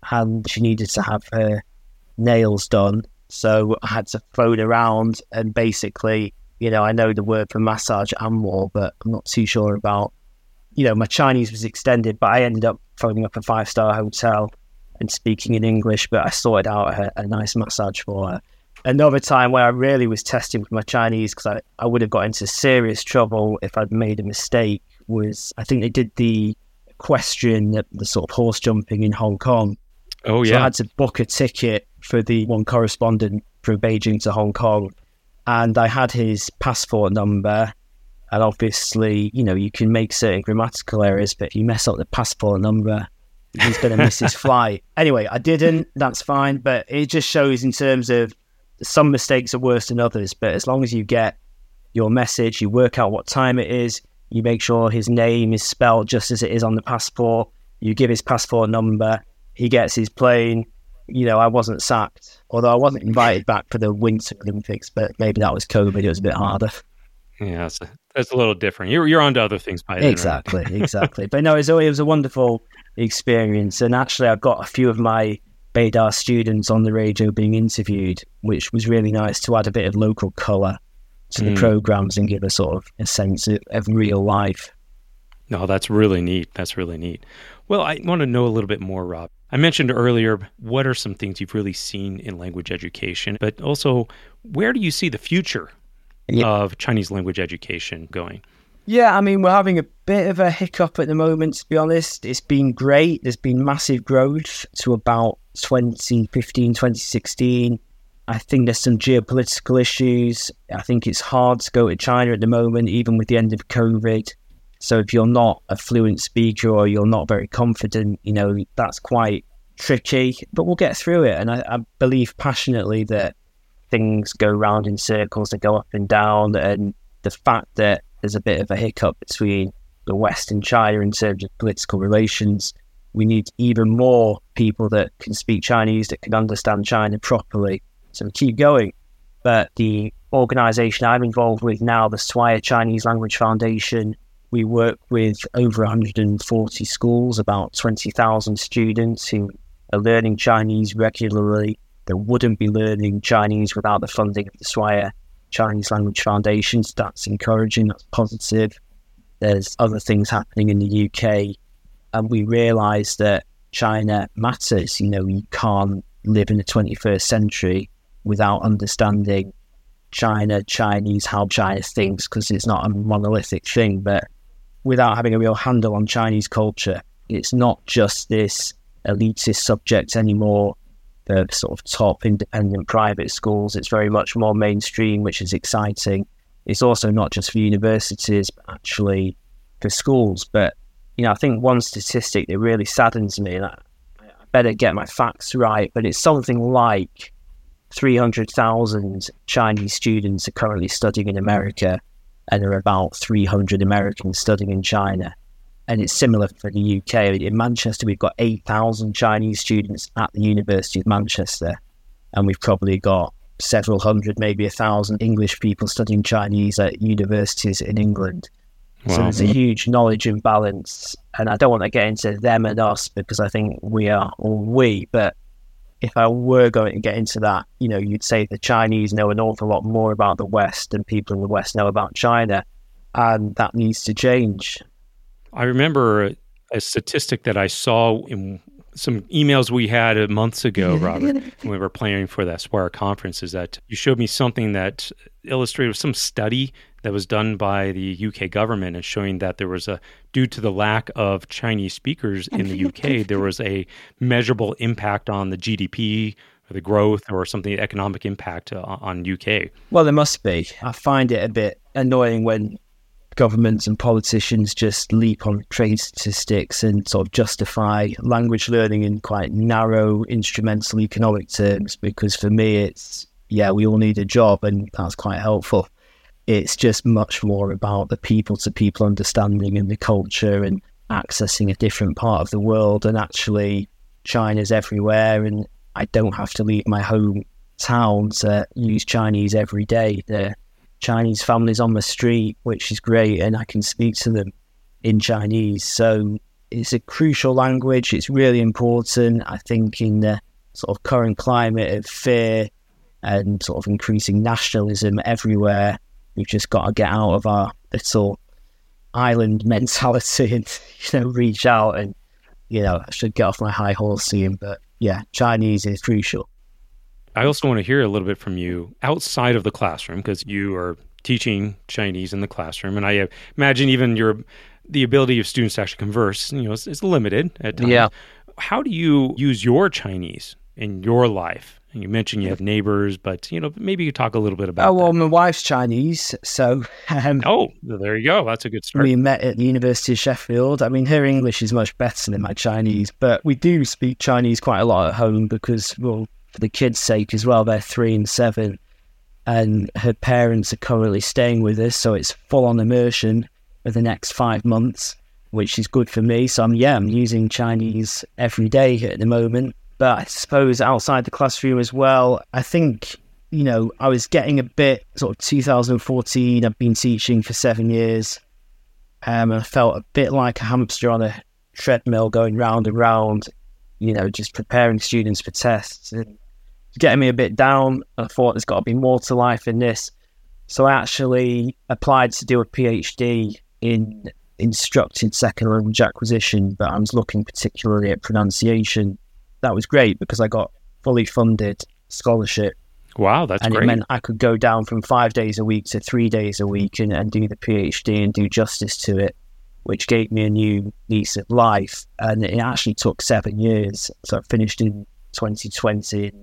C: and she needed to have her nails done. So I had to phone around and basically, I know the word for massage and more, but I'm not too sure about, my Chinese was extended, but I ended up phoning up a 5-star hotel and speaking in English, but I sorted out a nice massage for her. Another time where I really was testing with my Chinese, because I would have got into serious trouble if I'd made a mistake, was I think they did the equestrian, the sort of horse jumping in Hong Kong.
A: Oh, yeah.
C: So I had to book a ticket for the one correspondent from Beijing to Hong Kong. And I had his passport number. And obviously, you can make certain grammatical errors, but if you mess up the passport number, he's going to miss his flight. Anyway, I didn't. That's fine. But it just shows in terms of some mistakes are worse than others. But as long as you get your message, you work out what time it is, you make sure his name is spelled just as it is on the passport, you give his passport number, he gets his plane. I wasn't sacked, although I wasn't invited back for the Winter Olympics, but maybe that was COVID. It was a bit harder.
A: Yeah, that's a little different. You're on to other things by then.
C: Exactly,
A: right?
C: exactly. But no, it was a wonderful experience. And actually, I've got a few of my Beidar students on the radio being interviewed, which was really nice to add a bit of local colour to the programs and give a sort of a sense of real life.
A: No, that's really neat. That's really neat. Well, I want to know a little bit more, Rob. I mentioned earlier, what are some things you've really seen in language education, but also where do you see the future of Chinese language education going?
C: Yeah, I mean, we're having a bit of a hiccup at the moment, to be honest. It's been great. There's been massive growth to about 2015, 2016. I think there's some geopolitical issues. I think it's hard to go to China at the moment, even with the end of COVID. So if you're not a fluent speaker or you're not very confident, that's quite tricky, but we'll get through it. And I believe passionately that things go round in circles, they go up and down. And the fact that there's a bit of a hiccup between the West and China in terms of political relations, we need even more people that can speak Chinese, that can understand China properly. So we keep going. But the organisation I'm involved with now, the Swire Chinese Language Foundation, we work with over 140 schools, about 20,000 students who are learning Chinese regularly, that wouldn't be learning Chinese without the funding of the Swire Chinese Language Foundation. So that's encouraging, that's positive. There's other things happening in the UK, and we realise that China matters. You can't live in the 21st century without understanding China, Chinese, how China thinks, because it's not a monolithic thing, but without having a real handle on Chinese culture. It's not just this elitist subject anymore, the sort of top independent private schools. It's very much more mainstream, which is exciting. It's also not just for universities, but actually for schools. But, I think one statistic that really saddens me, and I better get my facts right, but it's something like 300,000 Chinese students are currently studying in America, and there are about 300 Americans studying in China. And it's similar for the UK. In Manchester, we've got 8,000 Chinese students at the University of Manchester, and we've probably got several hundred, maybe 1,000 English people studying Chinese at universities in England. Wow. So there's a huge knowledge imbalance, and I don't want to get into them and us, because I think we are all we, but if I were going to get into that, you'd say the Chinese know an awful lot more about the West than people in the West know about China, and that needs to change.
A: I remember a statistic that I saw in some emails we had months ago, Robert, when we were planning for that Swire conference, is that you showed me something that illustrated some study that was done by the UK government, and showing that there was due to the lack of Chinese speakers in the UK, there was a measurable impact on the GDP or the growth or something, economic impact on UK.
C: Well, there must be. I find it a bit annoying when governments and politicians just leap on trade statistics and sort of justify language learning in quite narrow, instrumental economic terms, because for me it's, we all need a job, and that's quite helpful. It's just much more about the people-to-people understanding and the culture and accessing a different part of the world. And actually, China's everywhere, and I don't have to leave my hometown to use Chinese every day. There are Chinese families on the street, which is great, and I can speak to them in Chinese. So it's a crucial language. It's really important, I think, in the sort of current climate of fear and sort of increasing nationalism everywhere. We've just got to get out of our little island mentality and, reach out and, I should get off my high horse soon. But yeah, Chinese is crucial.
A: I also want to hear a little bit from you outside of the classroom, because you are teaching Chinese in the classroom. And I imagine even the ability of students to actually converse, is limited at times.
C: Yeah.
A: How do you use your Chinese in your life? And you mentioned you have neighbors, but maybe you talk a little bit about that.
C: My wife's Chinese, so
A: there you go. That's a good start.
C: We met at the University of Sheffield. I mean, her English is much better than my Chinese, but we do speak Chinese quite a lot at home because, well, for the kids' sake as well, they're 3 and 7, and her parents are currently staying with us, so it's full-on immersion for the next 5 months, which is good for me. So I'm using Chinese every day at the moment. But I suppose outside the classroom as well, I think, I was getting a bit sort of 2014. I've been teaching for 7 years. And I felt a bit like a hamster on a treadmill going round and round, just preparing students for tests and getting me a bit down. I thought there's got to be more to life in this. So I actually applied to do a PhD in instructed second language acquisition, but I was looking particularly at pronunciation. That was great because I got fully funded scholarship.
A: Wow, that's great.
C: And it meant I could go down from 5 days a week to 3 days a week and do the PhD and do justice to it, which gave me a new lease of life. And it actually took 7 years. So I finished in 2013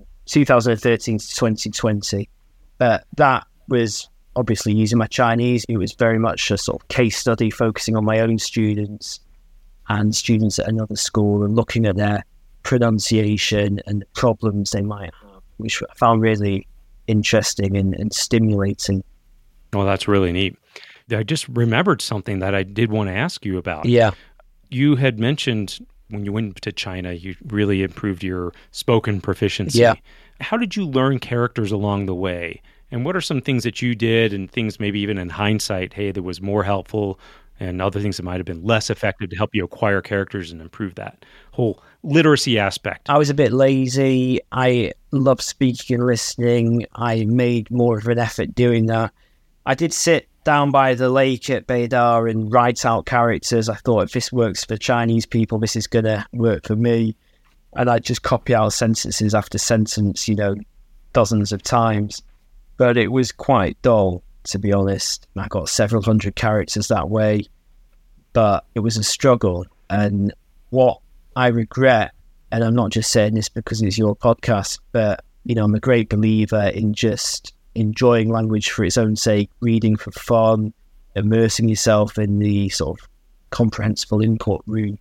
C: to 2020. But that was obviously using my Chinese. It was very much a sort of case study focusing on my own students and students at another school and looking at their pronunciation and the problems they might have, which I found really interesting and stimulating.
A: Well, that's really neat. I just remembered something that I did want to ask you about.
C: Yeah.
A: You had mentioned when you went to China, you really improved your spoken proficiency.
C: Yeah.
A: How did you learn characters along the way? And what are some things that you did and things maybe even in hindsight, hey, that was more helpful, and other things that might have been less effective to help you acquire characters and improve that whole literacy aspect?
C: I was a bit lazy. I love speaking and listening. I made more of an effort doing that. I did sit down by the lake at Beidar and write out characters. I thought, if this works for Chinese people, this is going to work for me. And I'd just copy out sentences after sentence, dozens of times. But it was quite dull, to be honest. I got several hundred characters that way, but it was a struggle. And what I regret, and I'm not just saying this because it's your podcast, but, I'm a great believer in just enjoying language for its own sake, reading for fun, immersing yourself in the sort of comprehensible input room.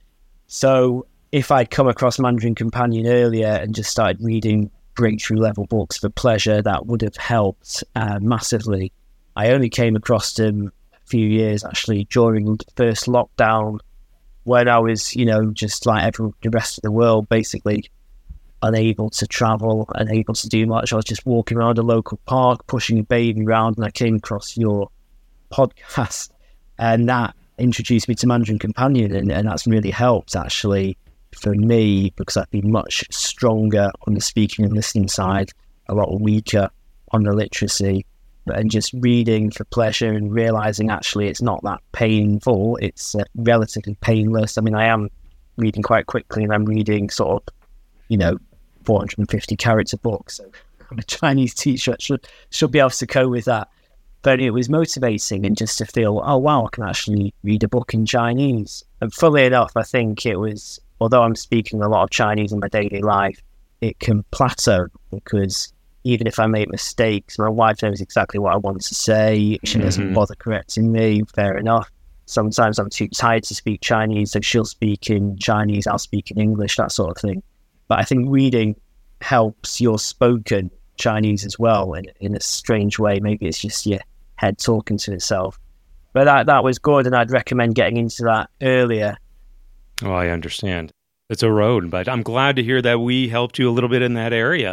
C: So if I'd come across Mandarin Companion earlier and just started reading breakthrough level books for pleasure, that would have helped massively. I only came across them a few years actually during the first lockdown, when I was, just like the rest of the world, basically unable to travel, unable to do much. I was just walking around a local park, pushing a baby around, and I came across your podcast, and that introduced me to Mandarin Companion, and that's really helped actually for me, because I've been much stronger on the speaking and listening side, a lot weaker on the literacy, and just reading for pleasure and realizing actually it's not that painful. It's relatively painless. I mean, I am reading quite quickly, and I'm reading sort of, 450 character books. So I'm a Chinese teacher. I should be able to cope with that. But it was motivating, and just to feel, oh wow, I can actually read a book in Chinese. And funnily enough, I think it was, although I'm speaking a lot of Chinese in my daily life, it can plateau, because even if I make mistakes, my wife knows exactly what I want to say. She doesn't bother correcting me. Fair enough. Sometimes I'm too tired to speak Chinese, so she'll speak in Chinese, I'll speak in English, that sort of thing. But I think reading helps your spoken Chinese as well in a strange way. Maybe it's just your head talking to itself. But that was good, and I'd recommend getting into that earlier.
A: Oh, I understand. It's a road, but I'm glad to hear that we helped you a little bit in that area.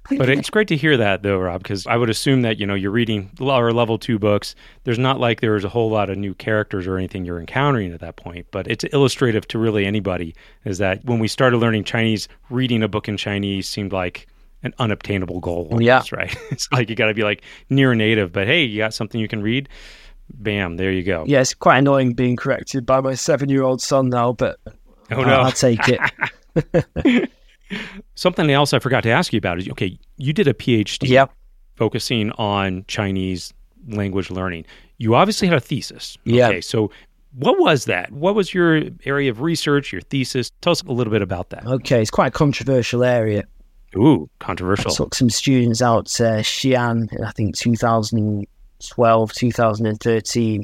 A: But it's great to hear that, though, Rob, because I would assume that, you're reading our level 2 books. There's not like there's a whole lot of new characters or anything you're encountering at that point, but it's illustrative to really anybody, is that when we started learning Chinese, reading a book in Chinese seemed like an unobtainable goal.
C: Yeah.
A: Right? It's like you got to be like near native, but hey, you got something you can read? Bam, there you go.
C: Yeah, it's quite annoying being corrected by my 7-year-old son now, but
A: Oh, no.
C: I'll take it.
A: Something else I forgot to ask you about is, okay, you did a PhD
C: Yep.
A: focusing on Chinese language learning. You obviously had a thesis.
C: Yeah.
A: Okay, so what was that? What was your area of research, your thesis? Tell us a little bit about that.
C: Okay, it's quite a controversial area.
A: Ooh,
C: I
A: controversial.
C: took some students out to Xi'an in, I think, 2012, 2013,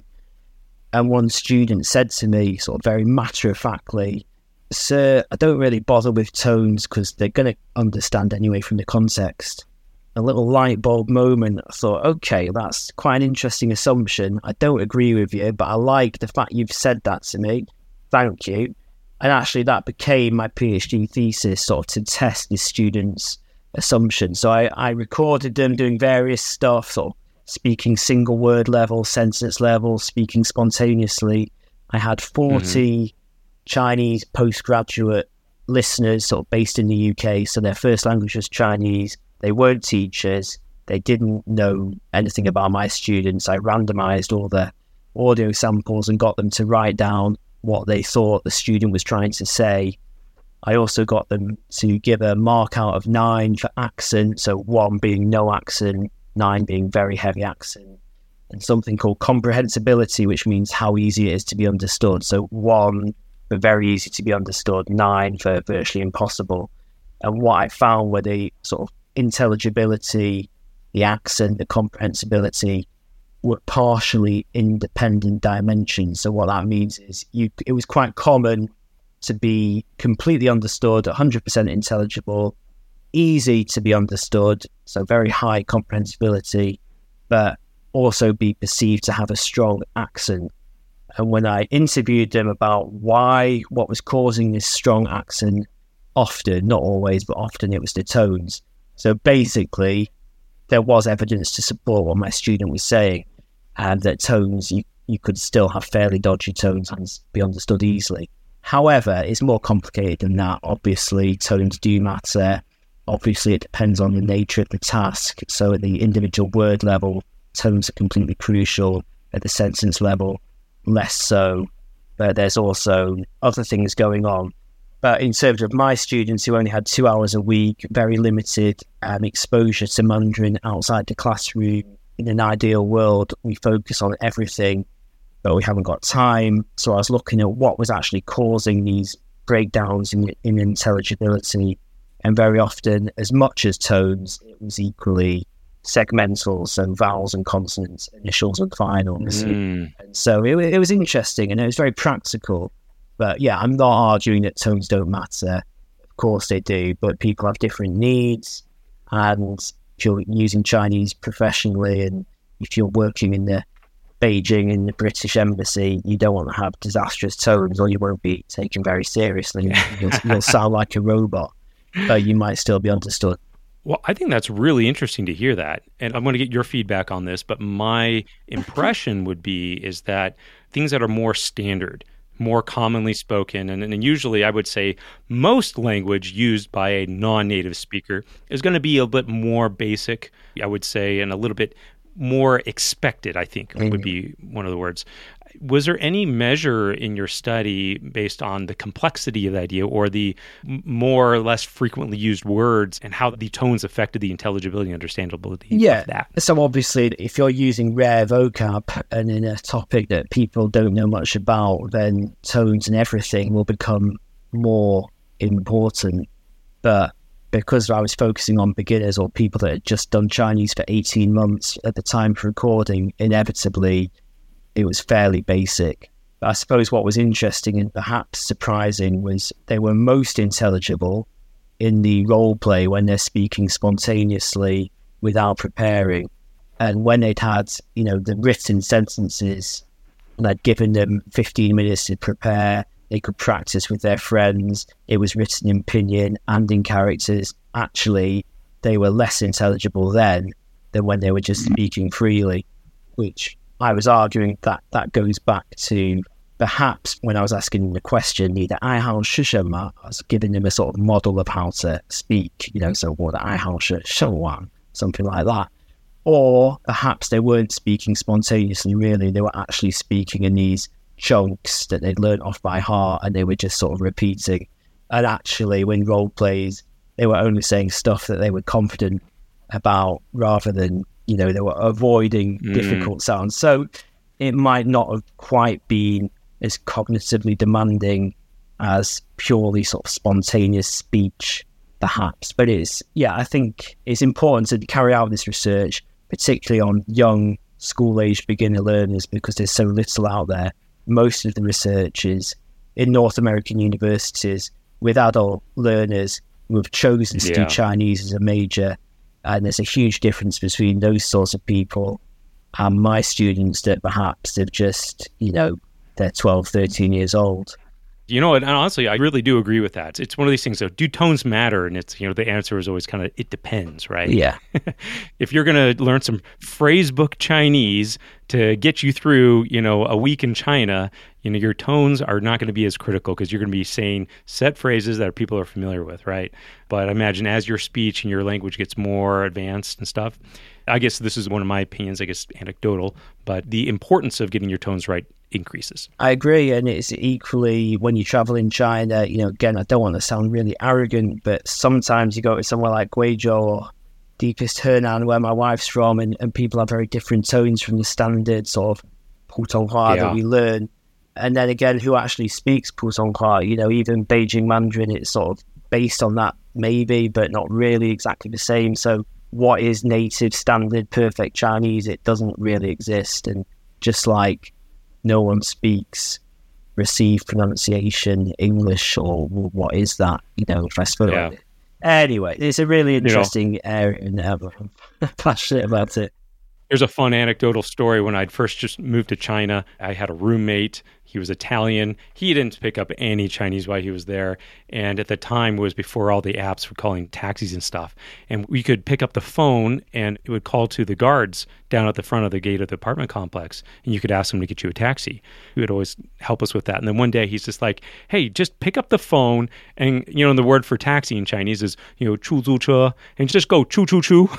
C: and one student said to me, sort of very matter-of-factly, "Sir, I don't really bother with tones because they're going to understand anyway from the context." A little light bulb moment. I thought, okay, that's quite an interesting assumption. I don't agree with you, but I like the fact you've said that to me. Thank you. And actually, that became my PhD thesis, sort of to test the students' assumptions. So I recorded them doing various stuff, sort of speaking single word level, sentence level, speaking spontaneously. I had 40 Chinese postgraduate listeners sort of based in the UK. So their first language was Chinese. They weren't teachers. They didn't know anything about my students. I randomized all the audio samples and got them to write down what they thought the student was trying to say. I also got them to give a mark out of 9 for accent. So 1 being no accent, 9 being very heavy accent, and something called comprehensibility, which means how easy it is to be understood. So 1 for very easy to be understood, 9 for virtually impossible. And what I found were the sort of intelligibility, the accent, the comprehensibility were partially independent dimensions. So what that means is it was quite common to be completely understood, 100% intelligible, easy to be understood, so very high comprehensibility, but also be perceived to have a strong accent. And when I interviewed them about what was causing this strong accent, often, not always, but often it was the tones. So basically, there was evidence to support what my student was saying, and that tones, you could still have fairly dodgy tones and be understood easily. However, it's more complicated than that. Obviously, tones do matter. Obviously, it depends on the nature of the task. So at the individual word level, tones are completely crucial. At the sentence level, less so. But there's also other things going on. But in terms of my students who only had 2 hours a week, very limited exposure to Mandarin outside the classroom, in an ideal world, we focus on everything, but we haven't got time. So I was looking at what was actually causing these breakdowns in intelligibility. And very often, as much as tones, it was equally segmental, so vowels and consonants, initials and finals. And so it was interesting, and it was very practical. But yeah, I'm not arguing that tones don't matter. Of course they do, but people have different needs. And if you're using Chinese professionally, and if you're working in the Beijing in the British Embassy, you don't want to have disastrous tones, or you won't be taken very seriously. You'll sound like a robot, but you might still be understood.
A: Well, I think that's really interesting to hear that. And I'm going to get your feedback on this, but my impression would be is that things that are more standard, more commonly spoken, and usually I would say most language used by a non-native speaker is going to be a bit more basic, I would say, and a little bit more expected, I think would be one of the words. Was there any measure in your study based on the complexity of the idea or the more or less frequently used words and how the tones affected the intelligibility and understandability of that?
C: So obviously, if you're using rare vocab and in a topic that people don't know much about, then tones and everything will become more important. But because I was focusing on beginners or people that had just done Chinese for 18 months at the time for recording, inevitably, it was fairly basic. But I suppose what was interesting and perhaps surprising was they were most intelligible in the role play when they're speaking spontaneously without preparing. And when they'd had, the written sentences and I'd given them 15 minutes to prepare, they could practice with thetheir friends. It was written in pinyin and in characters. Actually, they were less intelligible then than when they were just speaking freely, which I was arguing that goes back to perhaps when I was asking him the question, either I hao shi shen ma, I was giving him a sort of model of how to speak, so what I hao shi shen wang, something like that. Or perhaps they weren't speaking spontaneously, really. They were actually speaking in these chunks that they'd learned off by heart, and they were just sort of repeating. And actually, when role plays, they were only saying stuff that they were confident about rather than, they were avoiding difficult sounds. So it might not have quite been as cognitively demanding as purely sort of spontaneous speech, perhaps. But I think it's important to carry out this research, particularly on young school-aged beginner learners, because there's so little out there. Most of the research is in North American universities with adult learners who have chosen to do Chinese as a major, and there's a huge difference between those sorts of people and my students that perhaps they've just, they're 12, 13 years old.
A: And honestly, I really do agree with that. It's one of these things, though, do tones matter? And it's, the answer is always kind of, it depends, right?
C: Yeah.
A: If you're going to learn some phrase book Chinese to get you through, a week in China, your tones are not going to be as critical because you're going to be saying set phrases that people are familiar with, right? But I imagine as your speech and your language gets more advanced and stuff, I guess this is one of my opinions, anecdotal, but the importance of getting your tones right increases.
C: I agree, and it's equally when you travel in China, again, I don't want to sound really arrogant, but sometimes you go to somewhere like Guizhou or deepest Henan, where my wife's from, and people have very different tones from the standard sort of Putonghua that we learn. And then again, who actually speaks Putonghua? Even Beijing Mandarin, it's sort of based on that maybe, but not really exactly the same. So what is native, standard, perfect Chinese? It doesn't really exist. And just like no one speaks received pronunciation English, or what is that, if I spoke like it. Anyway, it's a really interesting area, and I'm passionate about it.
A: Here's a fun anecdotal story. When I'd first just moved to China, I had a roommate. He was Italian. He didn't pick up any Chinese while he was there. And at the time, it was before all the apps for calling taxis and stuff. And we could pick up the phone and it would call to the guards down at the front of the gate of the apartment complex. And you could ask them to get you a taxi. He would always help us with that. And then one day he's just like, hey, just pick up the phone. And, the word for taxi in Chinese is, 出租车. And just go choo choo choo.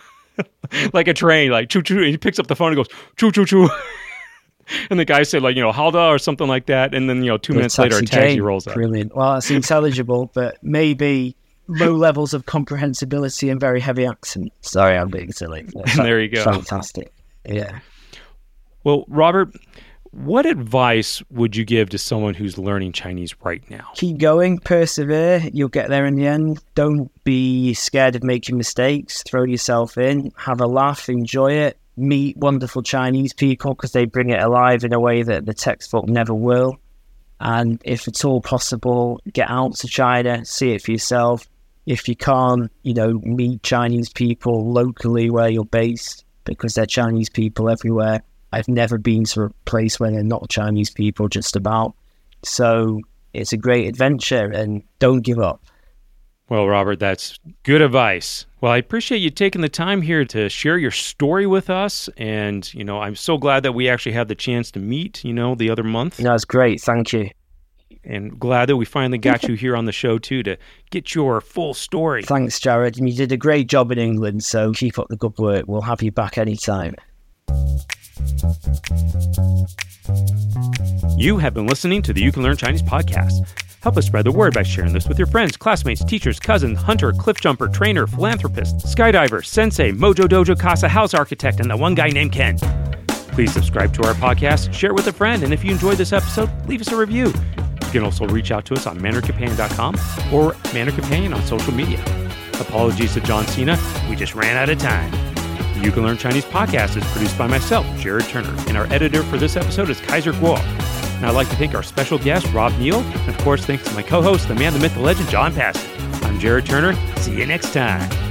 A: Like a train, like choo choo. And he picks up the phone and goes, choo choo choo. And the guy said, Halda or something like that. And then, 2 minutes later, a taxi rolls up.
C: Brilliant. Well, that's intelligible, but maybe low levels of comprehensibility and very heavy accent. Sorry, I'm being silly.
A: There you go.
C: Fantastic. Yeah.
A: Well, Robert, what advice would you give to someone who's learning Chinese right now?
C: Keep going, persevere. You'll get there in the end. Don't be scared of making mistakes. Throw yourself in. Have a laugh. Enjoy it. Meet wonderful Chinese people because they bring it alive in a way that the textbook never will. And if at all possible, get out to China, see it for yourself. If you can't, meet Chinese people locally where you're based, because there are Chinese people everywhere. I've never been to a place where there are not Chinese people just about. So it's a great adventure, and don't give up.
A: Well, Robert, that's good advice. Well, I appreciate you taking the time here to share your story with us. And, I'm so glad that we actually had the chance to meet, the other month.
C: That's great. Thank you.
A: And glad that we finally got you here on the show, too, to get your full story.
C: Thanks, Jared. And you did a great job in England, so keep up the good work. We'll have you back anytime.
A: You have been listening to the You Can Learn Chinese podcast. Help us spread the word by sharing this with your friends, classmates, teachers, cousins, hunter, cliff jumper, trainer, philanthropist, skydiver, sensei, Mojo Dojo Casa house architect, and the one guy named Ken. Please subscribe to our podcast, share it with a friend, and if you enjoyed this episode, leave us a review. You can also reach out to us on MandarinCompanion.com or Mandarin Companion on social media. Apologies to John Cena, we just ran out of time. The You Can Learn Chinese podcast is produced by myself, Jared Turner, and our editor for this episode is Kaiser Guo. And I'd like to thank our special guest, Rob Neal, and of course, thanks to my co-host, the man, the myth, the legend, John Passon. I'm Jared Turner. See you next time.